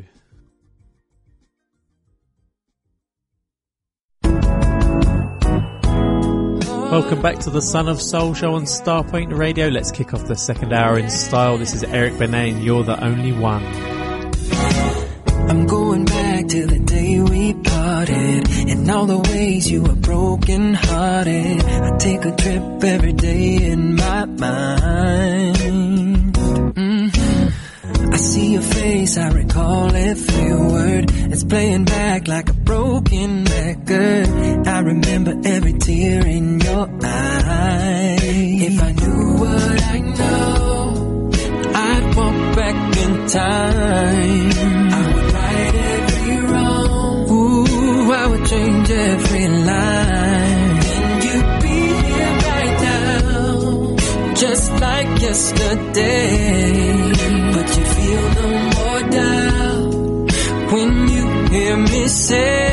S1: Welcome back to the Son of Soul show on Starpoint Radio. Let's kick off the second hour in style. This is Eric Benet and You're the Only One.
S11: I'm going back to the day we parted and all the ways you were broken hearted. I take a trip every day in my mind. I see your face, I recall every word. It's playing back like a broken record. I remember every tear in your eye. If I knew what I know, I'd walk back in time. I would right every wrong. Ooh, I would change every line. And you'd be here right now, just like yesterday. But you feel no more doubt when you hear me say,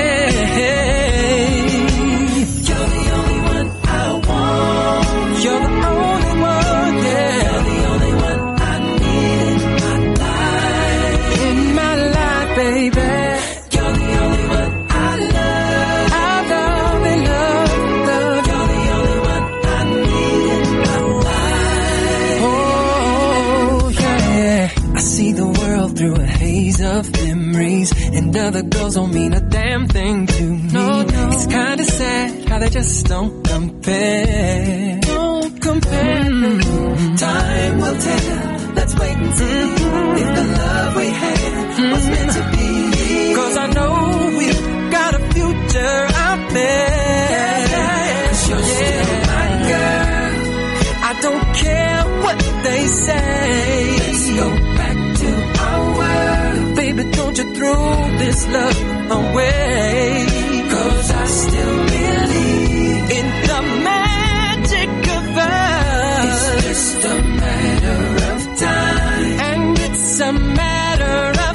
S11: you're the only one I want. You're the only one, yeah. You're the only one I need in my life, baby. You're the only one I love. I love and love, love. You're the only one I need in my life. Oh, yeah. I see the world through a haze of memories, and other girls don't mean a damn thing to me. No. It's kinda sad how they just don't compare. Don't compare. Time will tell. Let's wait and see if the love we had was meant to be. 'Cause I know we've got a future out there. 'Cause you're still my girl. I don't care what they say. Let's go back to our world. Baby, don't you throw this love away. 'Cause I still believe in the magic of us. It's just a matter of time, and it's a matter of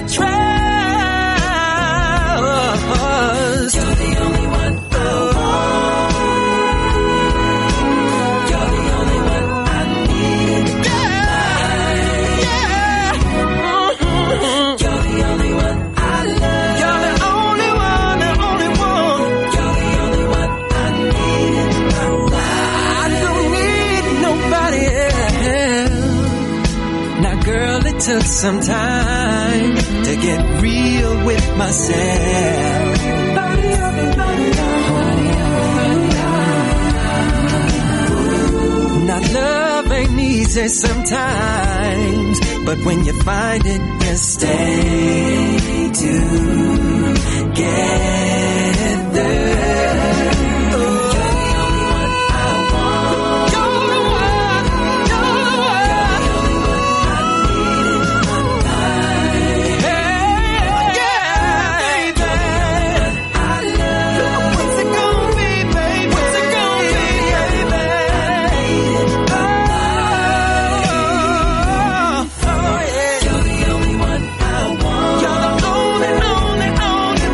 S11: trust. You're the only one I want. You're the only one I need. You're the only one I love. You're the only one, the only one. You're the only one I need in my life. I don't need nobody else. Now, girl, it took some time to get real with myself. Now, love ain't easy sometimes, but when you find it, you stay together. Only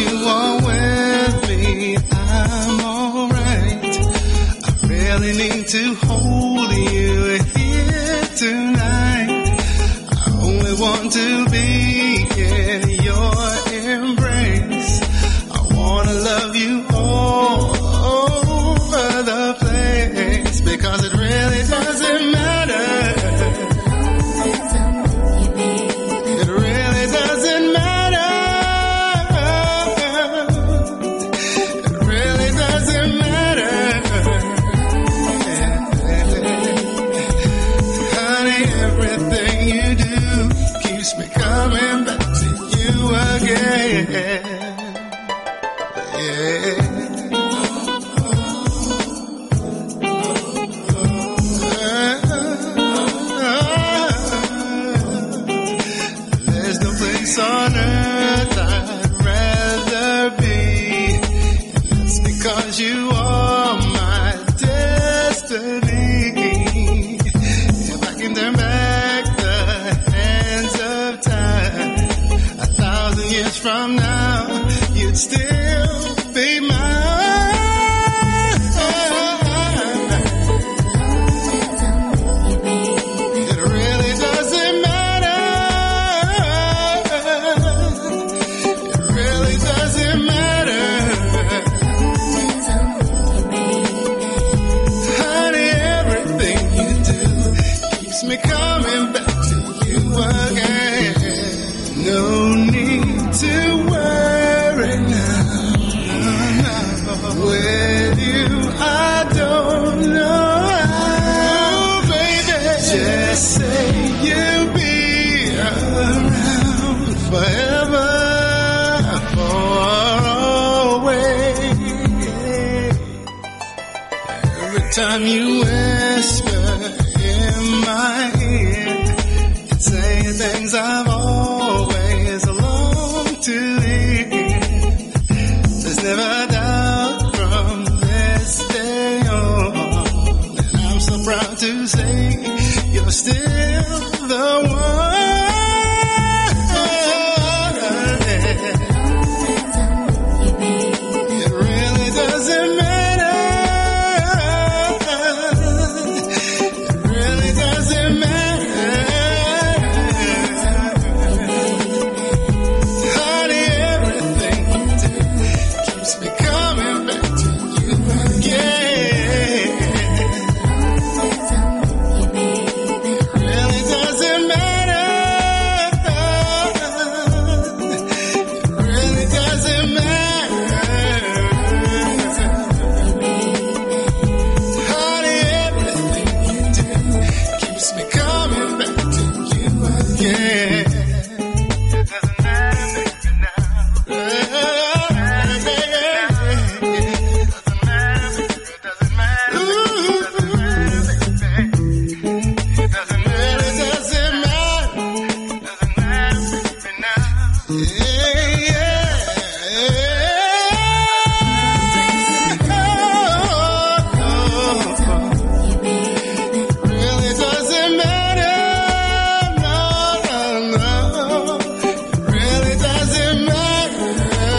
S8: you are with me, I'm alright. I really need to hold you here tonight. I only want to be in your embrace. I wanna love you all over the place, because it really doesn't matter. It really doesn't matter. It really doesn't matter. Honey, everything you do keeps me coming back to you again. There's no place on earth I'd rather be, and that's because you are my destiny. If I can turn back the hands of time, 1,000 years from now, you'd still be mine. It really doesn't matter. It really doesn't matter. Honey, everything you do keeps me coming back to you again. No need to worry now. With you, I don't know how, baby. Just say you'll be around forever, for always. Every time you whisper in my ear, you're saying things I've always longed to hear. There's never a doubt from this day on, and I'm so proud to say you're still the one. It really doesn't matter. It really doesn't matter. Honey, everything you do keeps me coming back to you again. It really doesn't matter. It really doesn't matter. Honey, everything you do keeps me coming back to you again. It doesn't matter, baby, now. It doesn't matter, it doesn't matter. Ooh, it doesn't matter, baby. It doesn't matter, it doesn't matter. It doesn't matter, baby, now. Really doesn't matter. No, no, no. Really doesn't matter.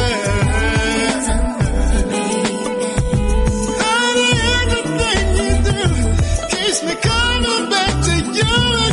S8: Honey, everything you do keeps me coming back to you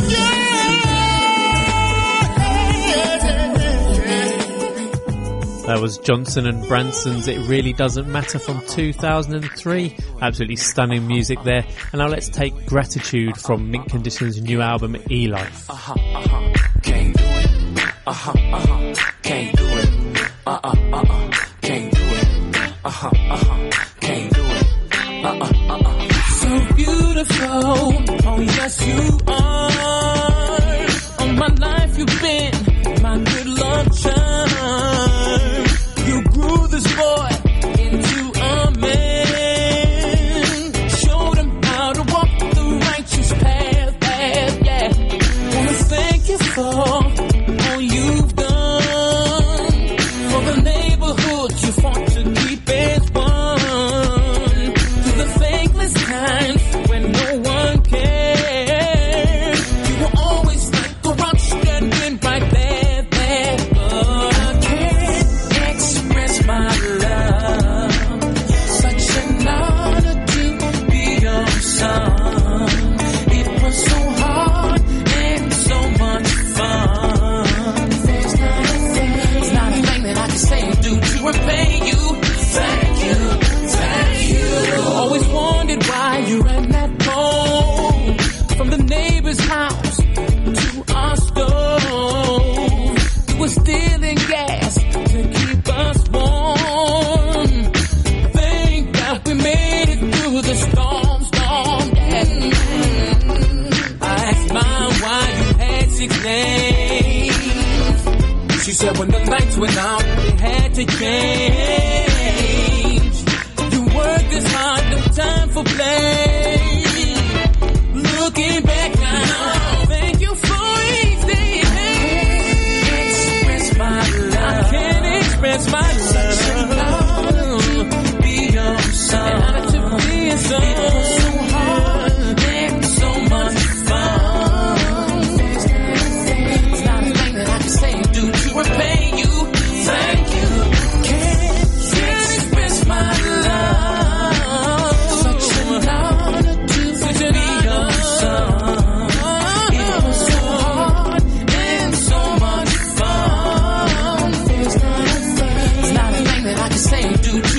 S8: again.
S1: That was Johnson and Branson's It Really Doesn't Matter from 2003. Absolutely stunning music there. And now let's take Gratitude from Mint Condition's new album, E-Life.
S12: Can't do it. Can't do it. Can't do it. Can't do it.
S11: So beautiful, oh yes you are. All my life you've been my good luck charm. You grew this boy into a man. Showed him how to walk the righteous path, yeah. Wanna thank you for all you've done. For the neighborhood you fought to keep it one. To the thankless times when no one cared. You were always like a rock standing right there.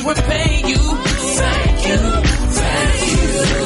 S11: repay you. Thank you, thank you.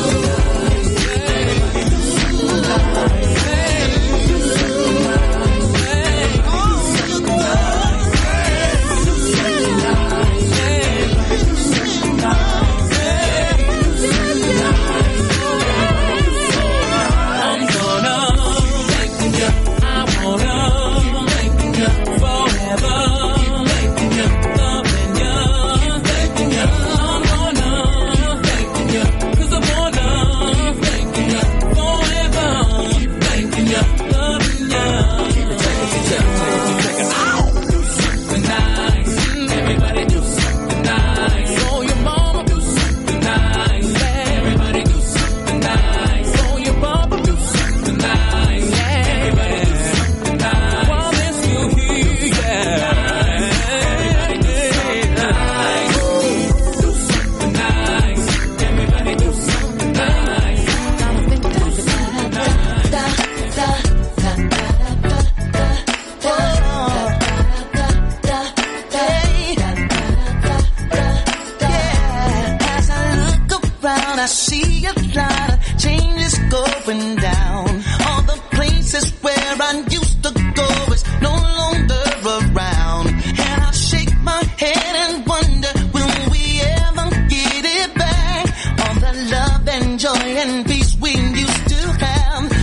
S9: I see a lot of changes going down. All the places where I used to go is no longer around. And I shake my head and wonder, will we ever get it back? All the love and joy and peace we used to have.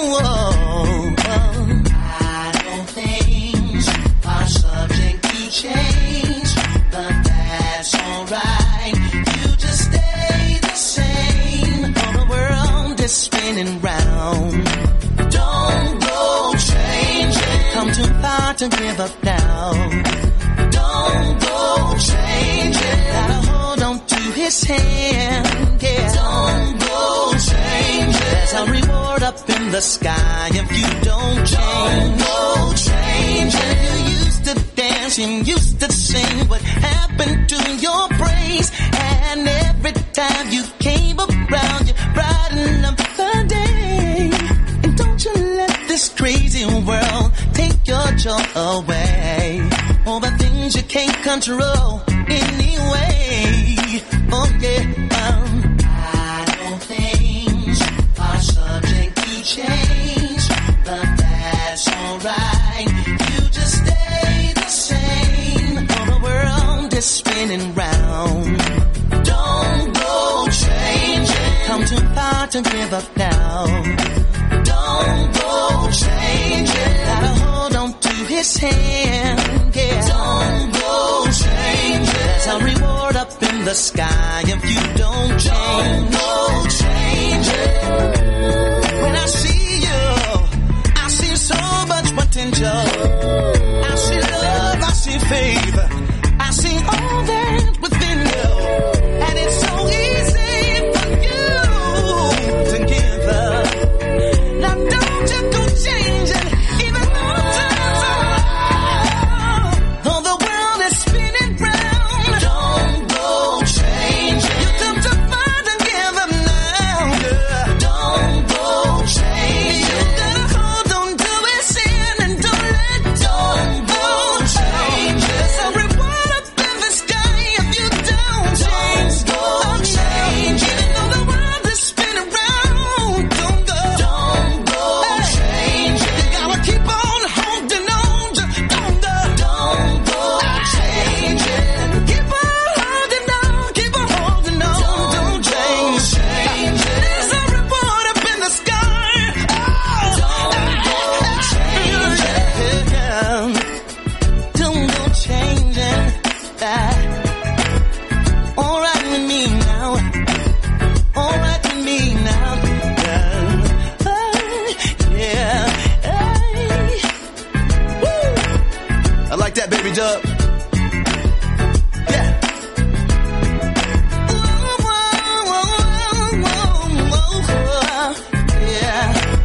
S9: I know things are subject to change, but that's alright. You just stay the same. All the world is spinning round. Don't go changing. Come too far to give up now. Don't go changing. Gotta hold on to his hand. Yeah. Don't go changing. There's a reward up in the sky if you don't change. Don't go changing. You used to dance, you used to sing. What happened to your praise? And every time you came around, you brightened up the day. And don't you let this crazy world take your joy away. All the things you can't control anyway. Oh yeah. I know things are subject to change, but that's alright. You just stay the same. All the world is spinning round. Don't go changing. Come too far to give up now. Don't go changing. Gotta hold on to his hand. Yeah. Don't go changing. There's a reward up in the sky if you don't change. Don't go changing. When I see you, I see so much potential. I see love, I see faith, I see all that within you. And it's so easy for you to give up. Now don't you go changing, even though the times are rough. Though the world is spinning round, don't go changing. You come to find and give up now. Don't go changing. You gotta hold on to his hand and don't let go. Don't go changing. There's a reward up in the sky if you don't change. Don't change. Even though the world is spinning round, don't go change. You gotta keep on holding on. Don't go change. Keep on holding on. Keep on holding on. Don't change. There's a reward up in the sky. Don't go change. Don't go changing. Alright with me now. Alright with me now. Yeah. Woo. I like that, baby dub. Yeah. Yeah.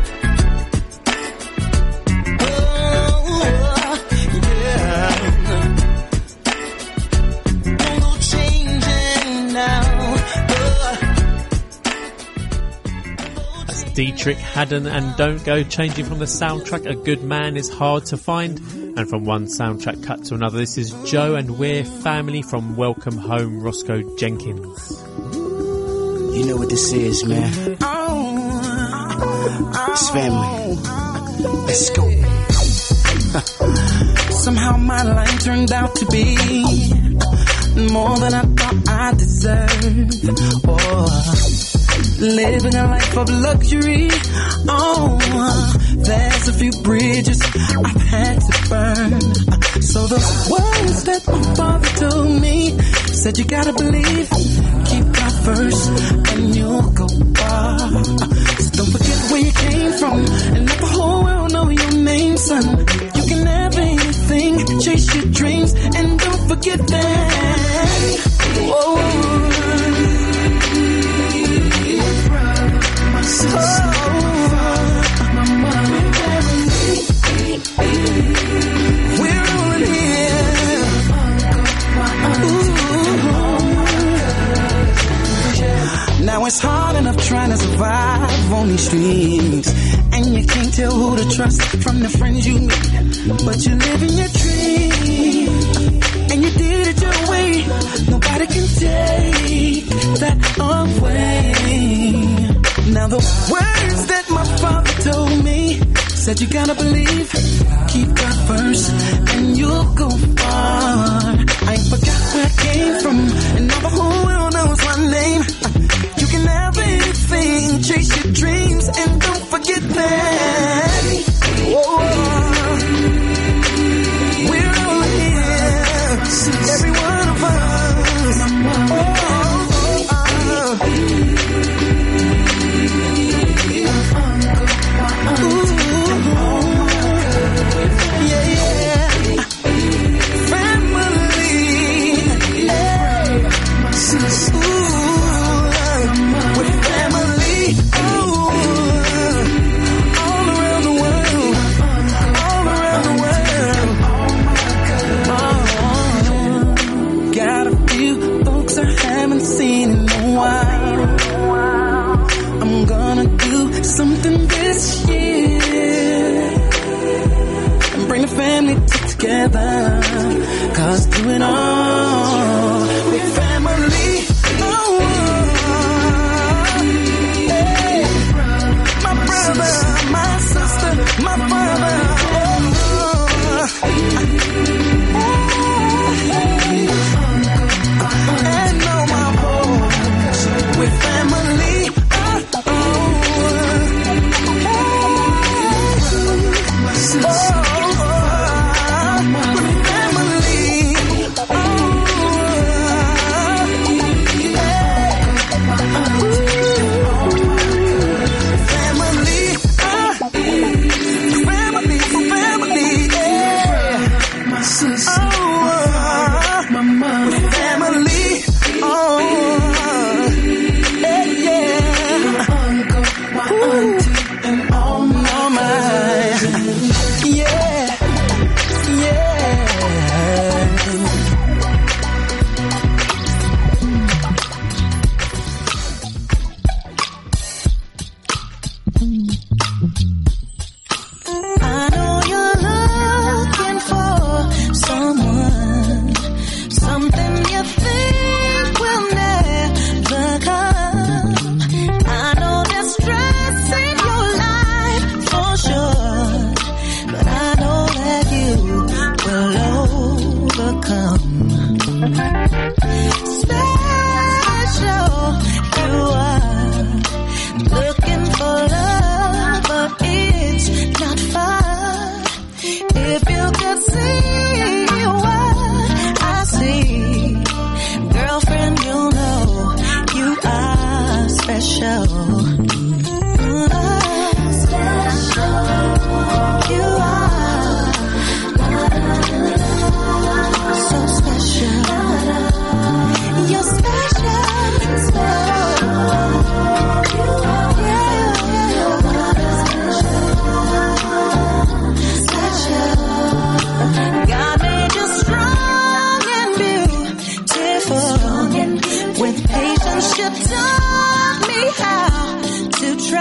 S9: Don't go changing now.
S1: Dietrich Haddon and Don't Go Changing from the soundtrack A Good Man Is Hard to Find. And from one soundtrack cut to another, this is Joe and We're Family from Welcome Home, Roscoe Jenkins.
S13: You know what this is, man. It's family. Let's go.
S4: Somehow my life turned out to be more than I thought I deserved. Oh, living a life of luxury. Oh, there's a few bridges I've had to burn. So the words that my father told me said you gotta believe, keep God first, and you'll go far. So don't forget where you came from, and let the whole world know your name, son. You can have anything, chase your dreams, and don't forget that. Whoa. My sister, my mother, we're all in here. Now it's hard enough trying to survive on these streets, and you can't tell who to trust from the friends you meet. But you're living your dream, and you did it your way. Nobody can take that away. Now the words that my father told me said you gotta believe, keep God first, and you'll go far. I ain't forgot where I came from, and now the whole world knows my name. You can have anything, chase your dreams, and don't forget that. Whoa. We're all here, every one of us. Something this year and bring the family together, 'cause through it all we're family. Oh, hey, my brother, my sister, my father. And no my boys, we're family.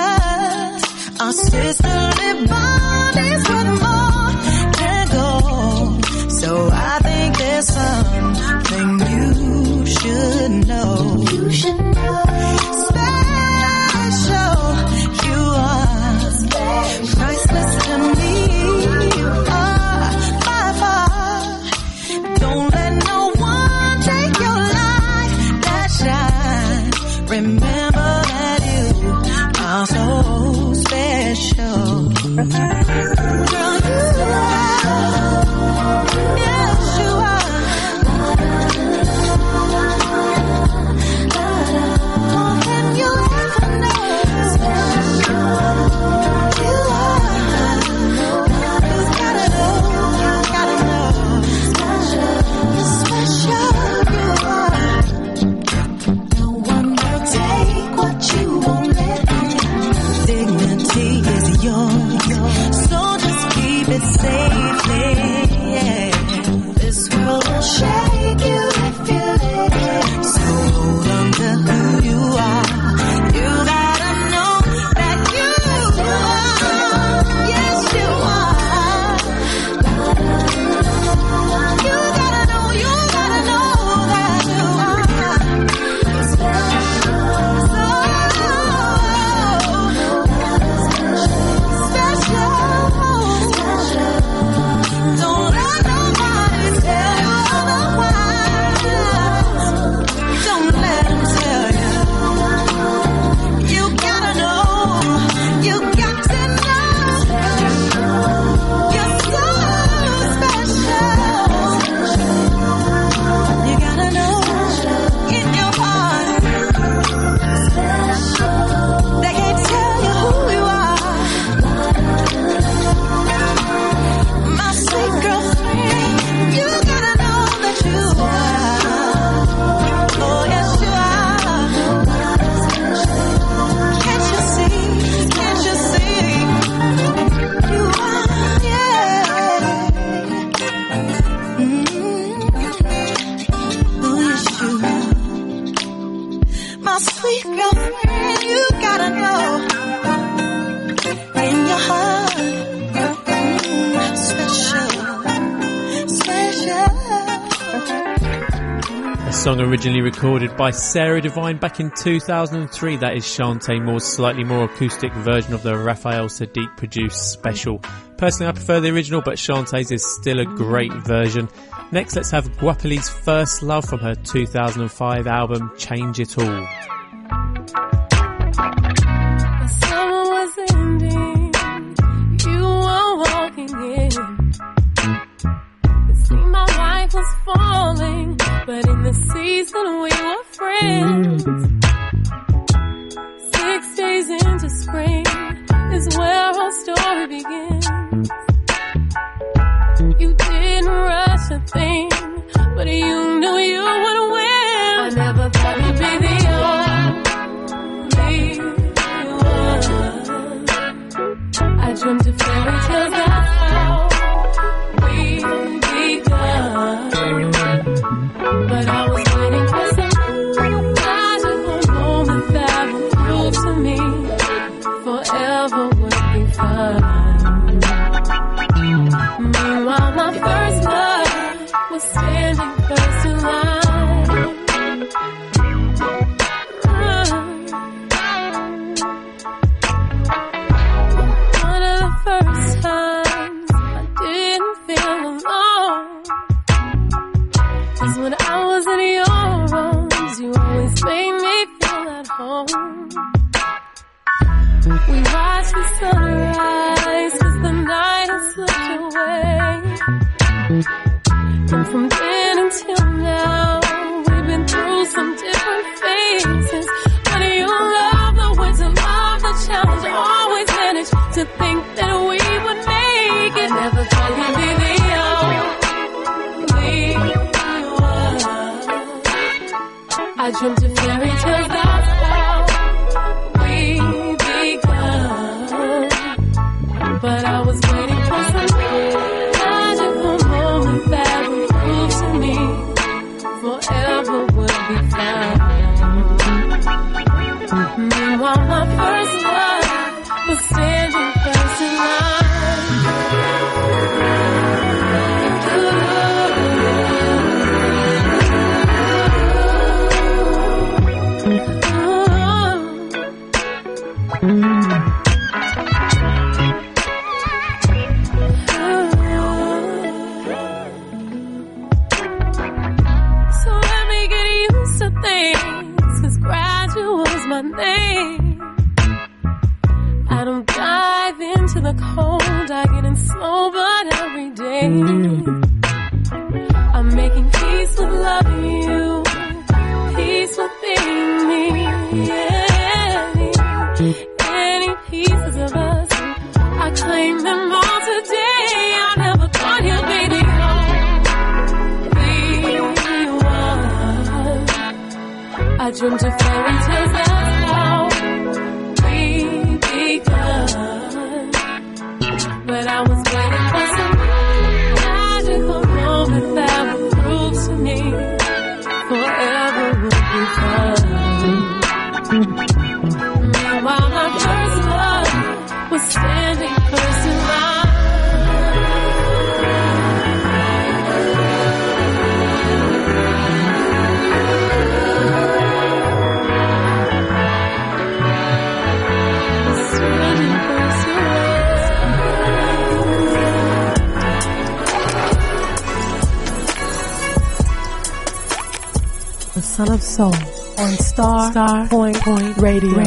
S2: Our sisterly bond is what more than gold.
S9: there's something you should know. You should know. Special, you are priceless to me. You are by far. Don't let no one take your light that shine. Remember that you are so special. Girl, you are. Yes, you are. More than you ever know. You are. You gotta know. You gotta know. You're special. You are. No one will take what you won't let me. Dignity is yours, so just keep it safely. Yeah. This world will shake you if you let it. So hold on to who you are. You gotta know that you are. Yes, you are. You gotta know that you are. Don't let nobody tell you otherwise. Don't let them tell you. You gotta know. You got to know. You're so special. You gotta know in your heart. They can't tell you who you are. My sweet girlfriend, you gotta know that you are. Oh, yes, you are. Can't you see? Can't you see? You are, yeah. Oh, yes, you are. My sweet girlfriend, you gotta know in your heart. Special.
S1: A song originally recorded by Sarah Divine back in 2003. That is Shantae Moore's slightly more acoustic version of the Raphael Sadiq produced Special. Personally, I prefer the original, but Shantae's is still a great version. Next, let's have Guapali's First Love from her 2005 album Change It All.
S10: The summer was ending, you were walking in. It seemed my life was falling, but in the season we were friends. 6 days into spring is where our story begins. You didn't rush a thing, but you knew you would win. I never thought you'd be the only one. I dreamt of fairy tales, that's how we begun. But I was waiting for some magical moment that would prove to me forever would be fun. Meanwhile, my first love was standing first in line. One of the first times I didn't feel alone was when I was in your arms. You always made me feel at home. We watched the sunrise 'cause the night had slipped away. And from then until now, we've been through some different phases. But you love the winter, love the challenge, always managed to think that we would make it. Never thought you'd be the only one. I dreamt of fairy tales, that's how we begun. But I was waiting for some magical moment that would prove to me forever would be found. Meanwhile, my first love was standing first in line. So let me get used to things, 'cause gradual's my name. I don't dive into the cold, I get in slow, but every day I'm making peace with loving you, peace within me. Yeah. Any pieces of us, I claim them all today. I never thought you'd be the only one. I dreamt of fairy tales, that's how we begun. But I was waiting for some magical moment that would prove to me forever would be fun. Meanwhile, my first love was standing first in line. Standing first in
S6: The Son of Soul on Star Point Radio.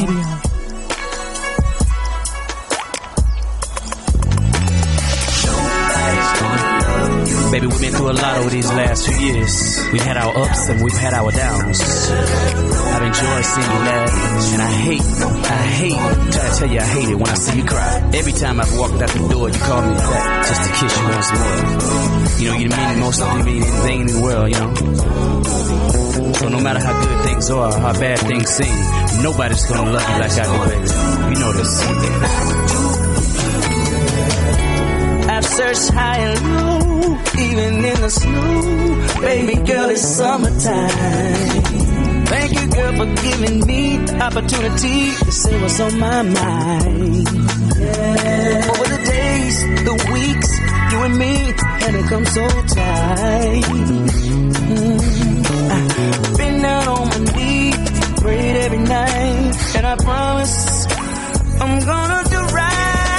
S13: Baby, we've been through a lot over these last few years. We've had our ups and we've had our downs. I've enjoyed seeing you laugh, and I hate, try to tell you I hate it when I see you cry. Every time I've walked out the door, you call me back just to kiss you once more. You know, you mean most of you mean anything in the world, you know. So no matter how good things are, how bad things seem, nobody's gonna love you like I do, baby. You know this.
S9: I've searched high and low, even in the snow. Baby girl, it's summertime. Thank you, girl, for giving me the opportunity to say what's on my mind. Yeah. Over the days, the weeks, you and me had become so tight. I've been down on my knees, prayed every night, and I promise I'm gonna do right.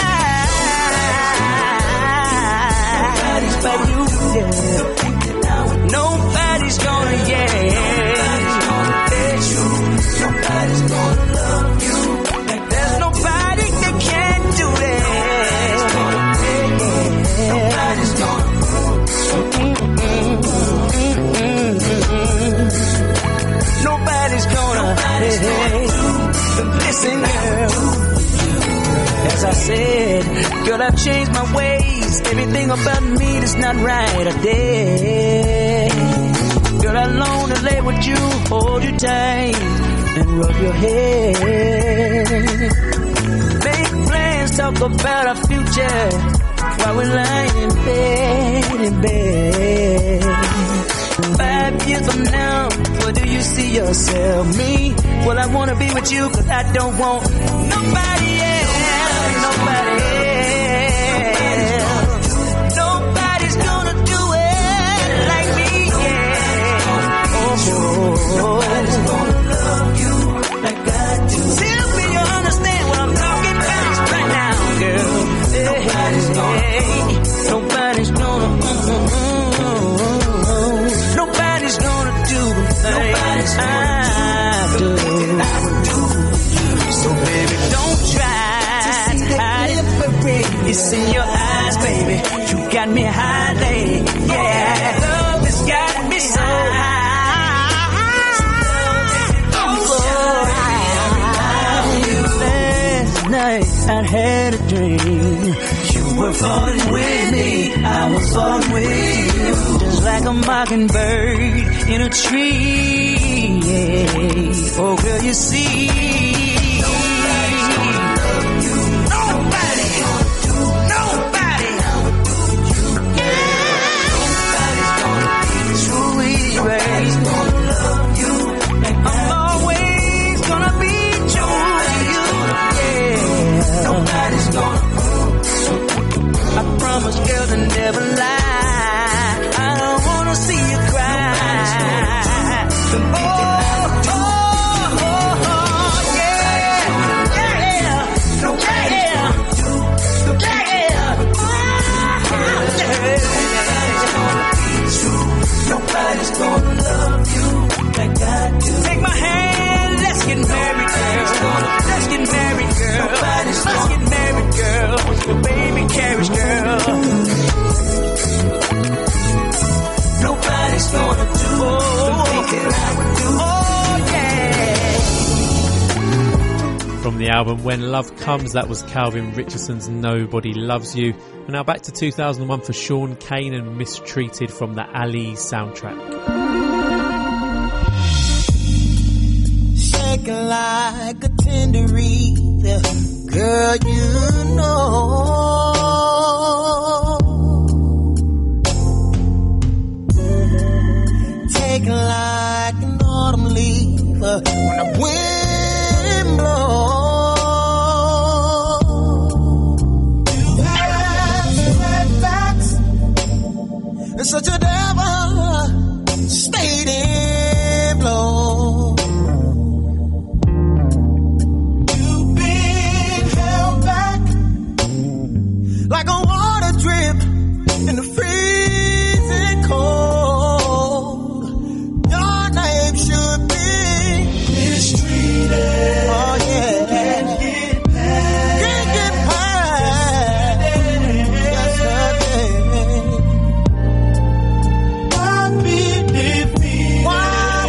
S9: Nobody's but you, yeah. Nobody's gonna, yeah. Nobody's gonna love you. There's nobody that can do that. Nobody's gonna. Nobody's gonna. Listen, girl. As I said, girl, I've changed my ways. Everything about me that's not right, I did. Girl, I long to lay with you, hold you tight, and rub your head. Make plans, talk about our future, while we're lying in bed. 5 years from now, where do you see yourself? Me? Well, I wanna be with you, 'cause I don't want nobody else. Nobody else. Nobody's gonna do it like me, yeah. Nobody's gonna love you like I do. Tell me you understand what I'm talking about right now, girl. Nobody's gonna. Nobody's gonna do the things I do. So baby, don't try. It's in your eyes, baby. You got me high, lady. Yeah, love has got me so high. Last night I had a dream. You were falling with me, I was falling with you. Just like a mockingbird in a tree. Yeah. Oh, girl, you see. Nobody's gonna love you. I'm always gonna be true to you. Yeah. Nobody's gonna. I promise, girl, to never lie. I don't wanna see you cry. Oh, oh, oh.
S1: from the album When Love Comes. That was Calvin Richardson's Nobody Loves You. And now back to 2001 for Sean Kane and Mistreated from the Ali soundtrack.
S8: Shaking like a tender reed, girl, you know. Taking like an autumn leaf when the wind blows. You have setbacks and such a devastating blow. You've been held back like a water drip in the freezing cold. Should be mistreated. Oh yeah. Can't get past. Yesterday. Why be defeated? Why?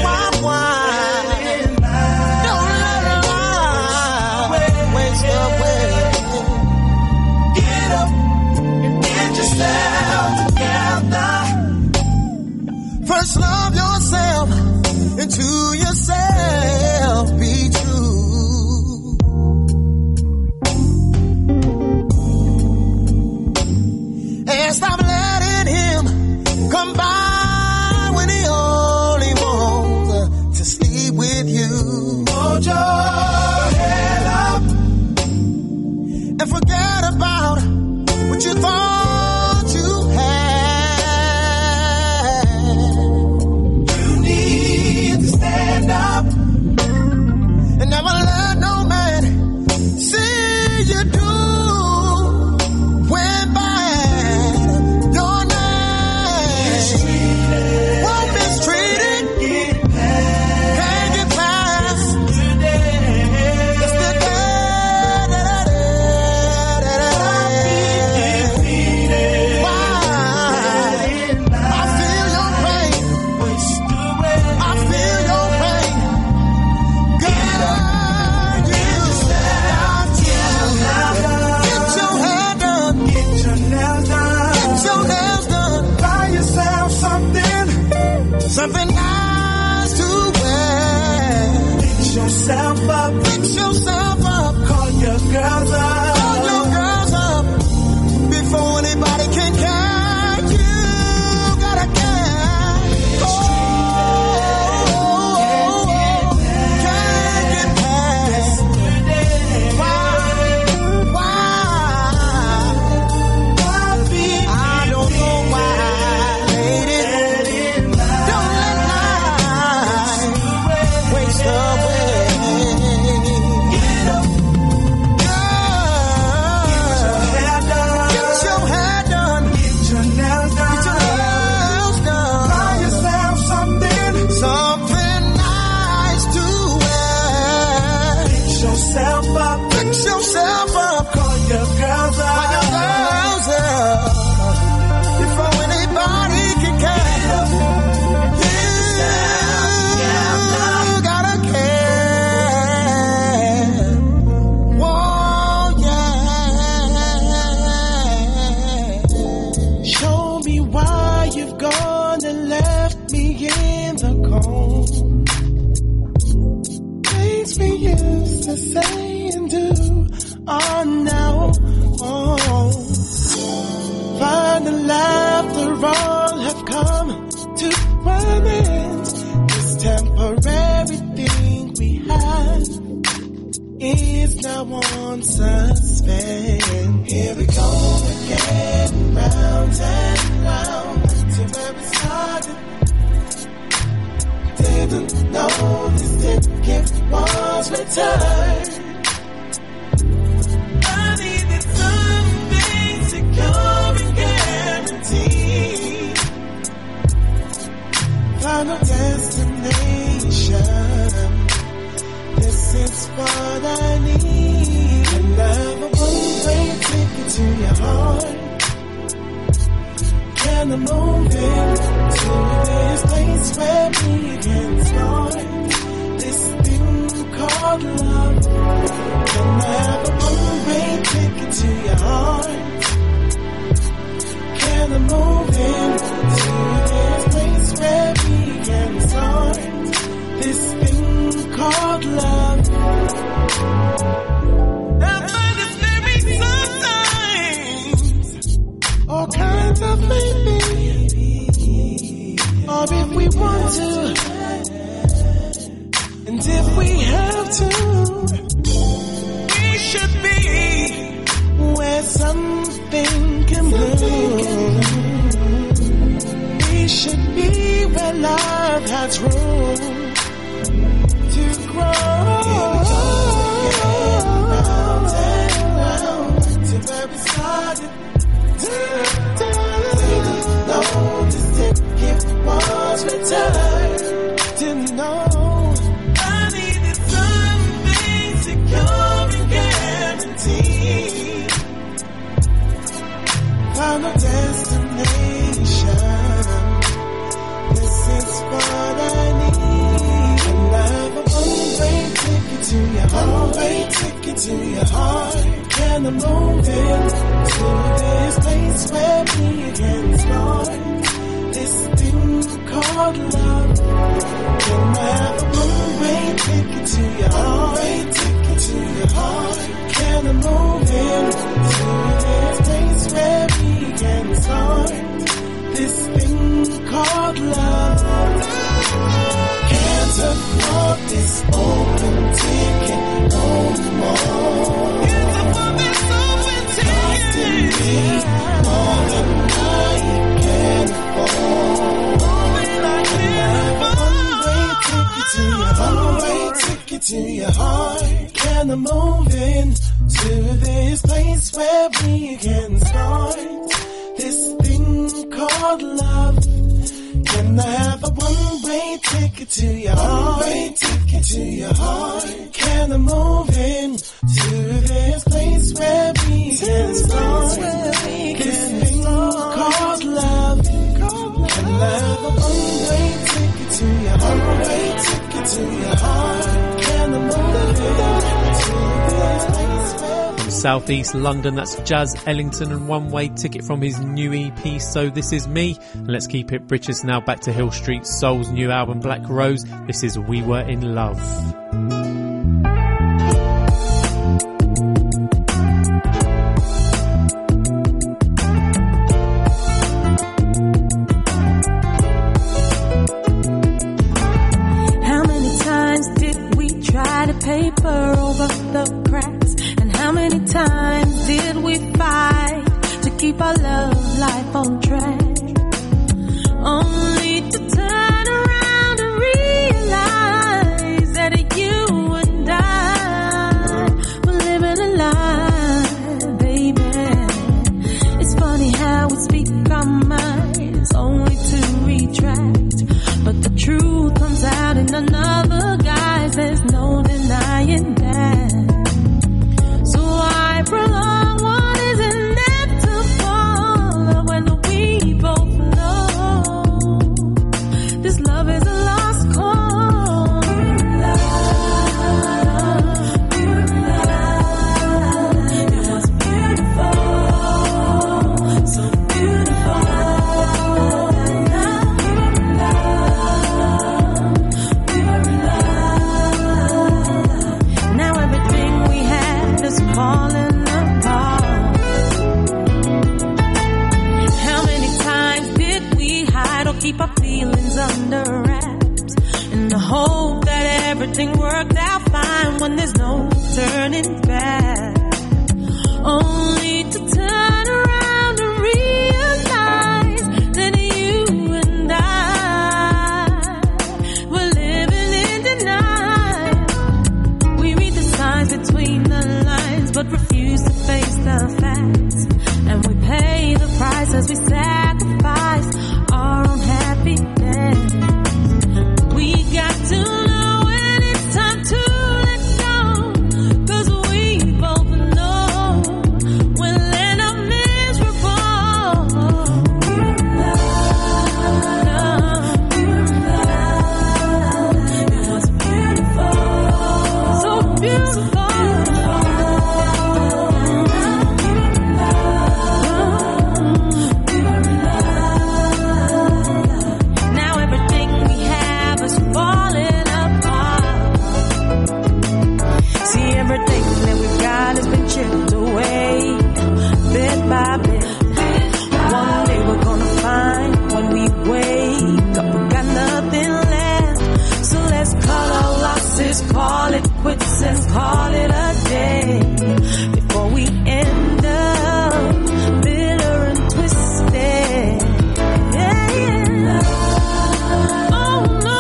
S8: Don't let it lie. Waste away. Get up and get yourself together. First love yourself. And to yourself be true. And stop letting him come by when he only wants to sleep with you. Hold your head up and forget about what you thought you had. Up and never let no man see you do when bad your name. Won't mistreated, can't get past yesterday. Why? I feel your pain. I feel your pain. Something nice to wear. Fix yourself up. Fix yourself up. Call your girls up. Call your girls up. Before anybody can catch you, gotta catch. Can't get past. Why? I don't know why, lady. Yourself up, call your girls up, before anybody can catch up. You gotta care. Whoa, yeah. Show me why you've gone and left me in the cold. Things we used to say and do. Oh no, oh. Finally after all have come to an end. This temporary thing we had is now on suspend. Here we go again, round and round to where we started. Didn't know this ticket was returned. Final destination. This is what I need. Another one-way ticket to your heart. Can I move into this place where we can start this thing called love?
S9: called love. I find it's very sometimes all kinds of maybe, or if we want to, and if we have to, we should be where something can bloom. We should be where love has room to grow. Round and round to where we started. Didn't notice if it was returned. Didn't know I needed something secure and guaranteed. Found a destination. This is what I need. And I have a one-way ticket to your heart. One-way ticket to your heart. Can I move in to this place where we can start this thing called love? Can I have a one-way ticket to your heart? One-way ticket to your heart. Can I move in to this place where we can start this thing called love? Can't afford this open ticket no more. Can't afford this open ticket. Costing me more than I can afford. One-way ticket to your heart. One-way ticket to your heart. Can I move in to this place where we can start this thing called love? Can I have a one-way ticket to your heart? One-way ticket to your heart. Can I move in to this place where we can start this thing called love? Can I have a one-way ticket to your heart? One-way ticket to your heart. Can I move in to this place where
S1: From Southeast London, that's Jazz Ellington and One-Way Ticket from his new EP, So This Is Me. And let's keep it British now, back to Hill Street Soul's new album Black Rose. This is We Were In Love.
S10: How many times did we try to paper over the cracks? And how many times did we fight to keep our love life on track? Only to turn around and realize that you and I were living a lie, baby. It's funny how we speak our minds only to retract, but the truth comes out in another guise. There's no denying that. So I prolong what is inevitable when we both know this love is a lost cause. Pure love, it was beautiful, so beautiful. Now everything we had is falling apart. How many times did we hide or keep our feelings under wraps in the hope that everything worked out fine when there's no turning back? Only to turn around and realize that you and I were living in denial. We read the signs between the lines, but refuse to face the facts. And we pay the price as we sacrifice our own happiness. We got to know when it's time to let go, 'cause we both know we'll end up
S2: let's call it a day before we end up bitter and twisted. Yeah, yeah. Oh no,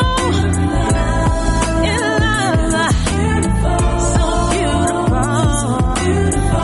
S2: in love, so beautiful.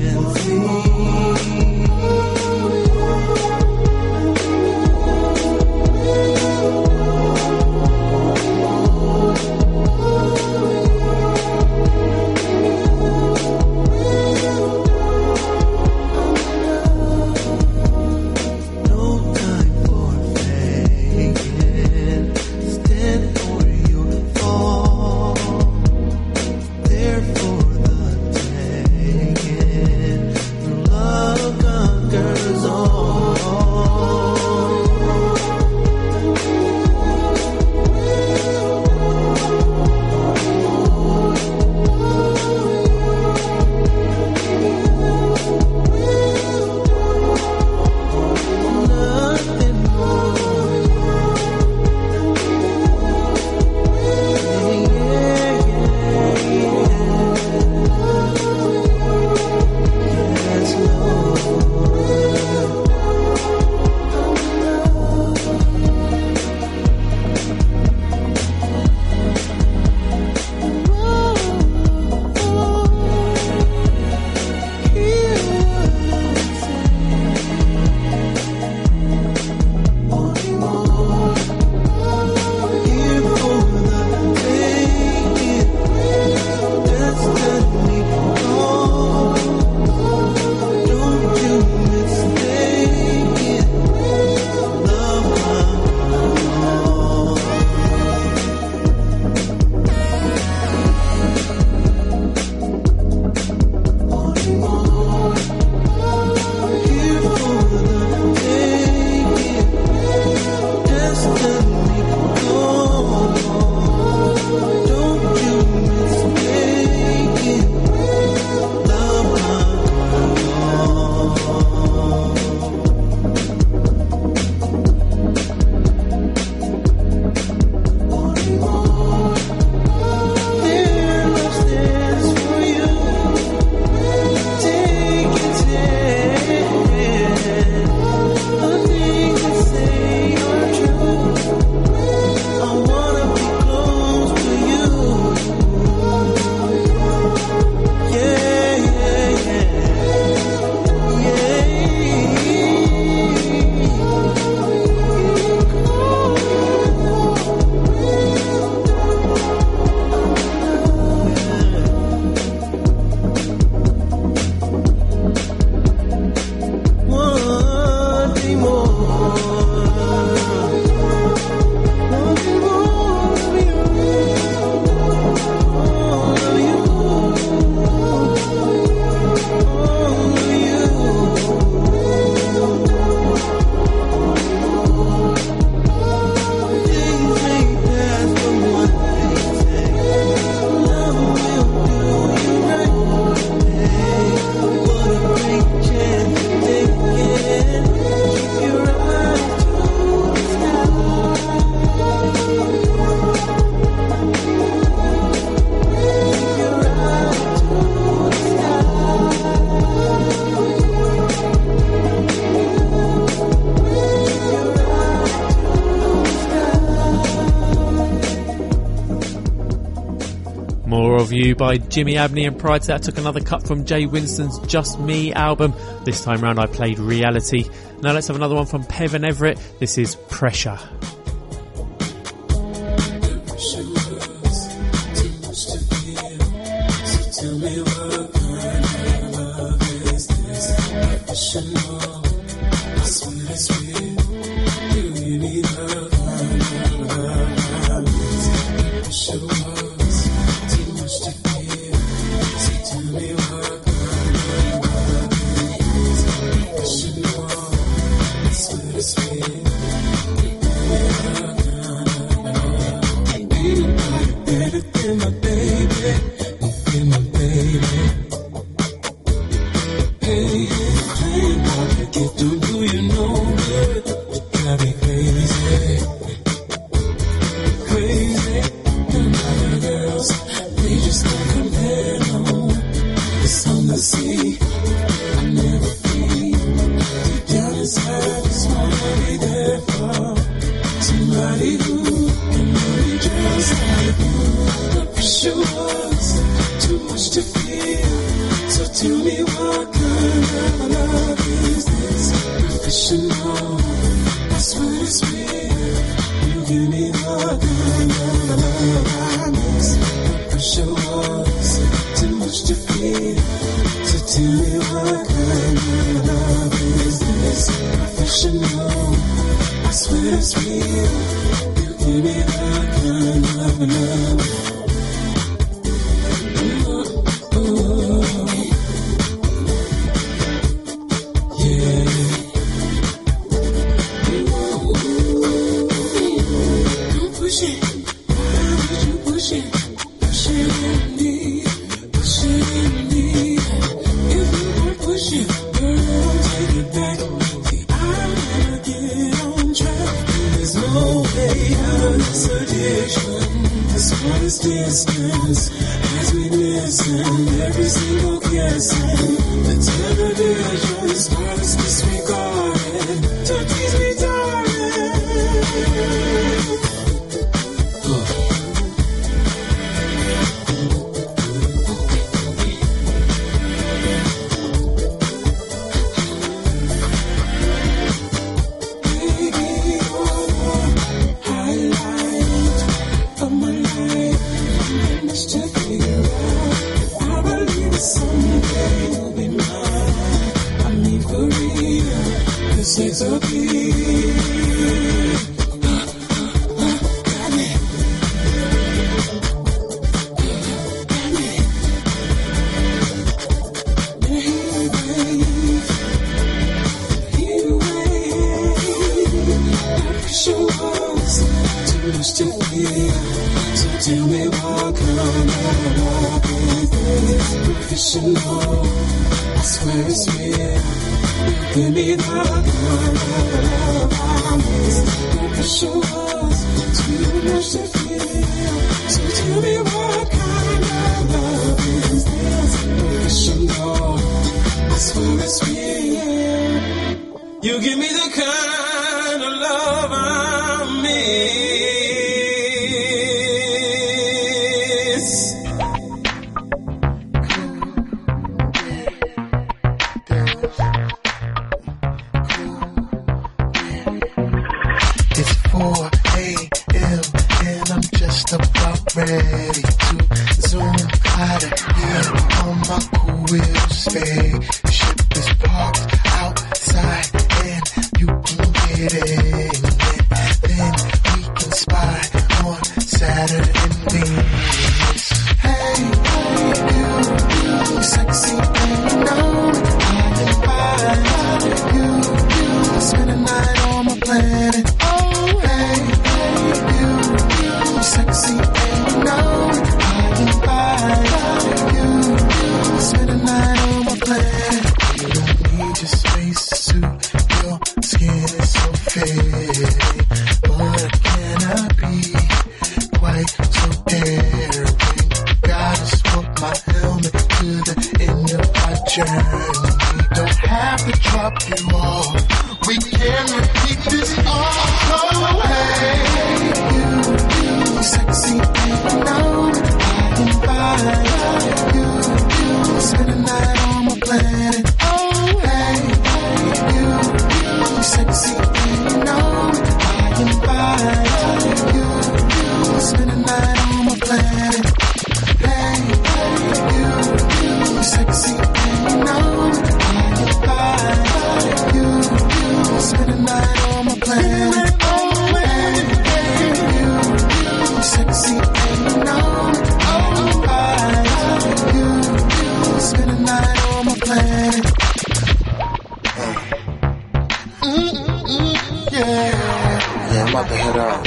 S1: of You by Jimmy Abney, and prior to that I took another cut from Jay Winston's Just Me album. This time round I played Reality. Now let's have another one from Peven Everett. This is Pressure.
S11: Too much to feel, so tell me what
S3: what kind of love is this? Professional, I swear it's real. You give me that kind of love. Distance as we listen, every single kiss, the television starts disregarded to tease me, darling. Baby, you're the highlight of my life. To figure out, I believe someday you'll be mine. I mean for real, this is okay. Got me. Too much to feel, so tell me what kind of love is this? Professional, I swear it's real. Give me the kind of love I miss. Professional, too much to feel, so tell me what kind of love is this? Professional, I swear it's real. You give me the kind of love I miss.
S7: It's 4 a.m. and I'm just about ready to zoom out of here on my cool wheel spaceship is parked outside and you can get in it. Then we can spy on Saturn and Venus. Hey, you sexy and you know I can buy you. Spend a night on my planet. Oh, hey, you sexy and you know I can buy you. Spend a night on my planet. You don't need your spacesuit. Your skin is so fitting, but can I be quite so daring? Gotta swap my helmet to the end of my journey. Don't have to drop you off. We can repeat this all. Oh, hey, you sexy and you know I can buy you. Spend a night on my planet. Oh, hey, you sexy and you know I can buy you. Spend a night on my planet. Hey, you sexy and you know I can buy you. Spend a night on my planet. Oh, hey, you sexy and you know I can buy you. Spend a night on my planet.
S14: Yeah, I'm about to head out.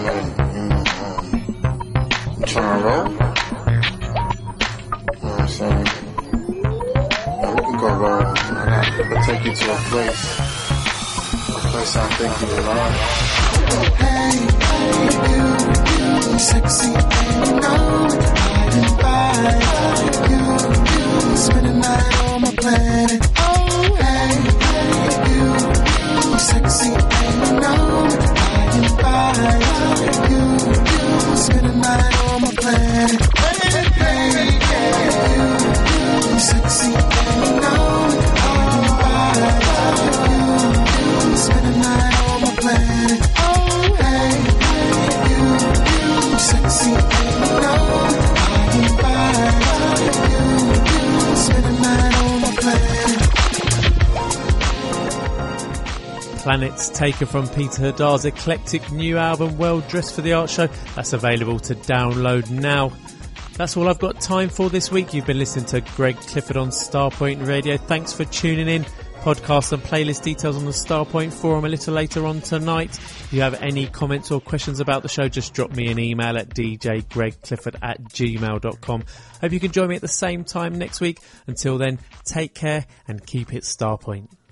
S14: I'm trying to roll. You know what I'm saying? Yeah, we can go roll. I'll take you to a place I think you will love.
S7: Hey, you sexy and you know I can buy you. Spend a night on my planet. Oh, hey, you sexy and you know I can buy you. Spend a night on my planet. Hey, you sexy and you know I can buy you. Spend a night on my planet. Oh, hey, you sexy and you know I can buy you. Spend a night on my planet.
S1: Planets, taken from Peter Hadar's eclectic new album Well Dressed for the Art Show. That's available to download now. That's all I've got time for this week. You've been listening to Greg Clifford on Starpoint Radio. Thanks for tuning in. Podcast and playlist details on the Starpoint forum a little later on tonight. If you have any comments or questions about the show, just drop me an email at djgregclifford@gmail.com. Hope you can join me at the same time next week. Until then, take care and keep it Starpoint.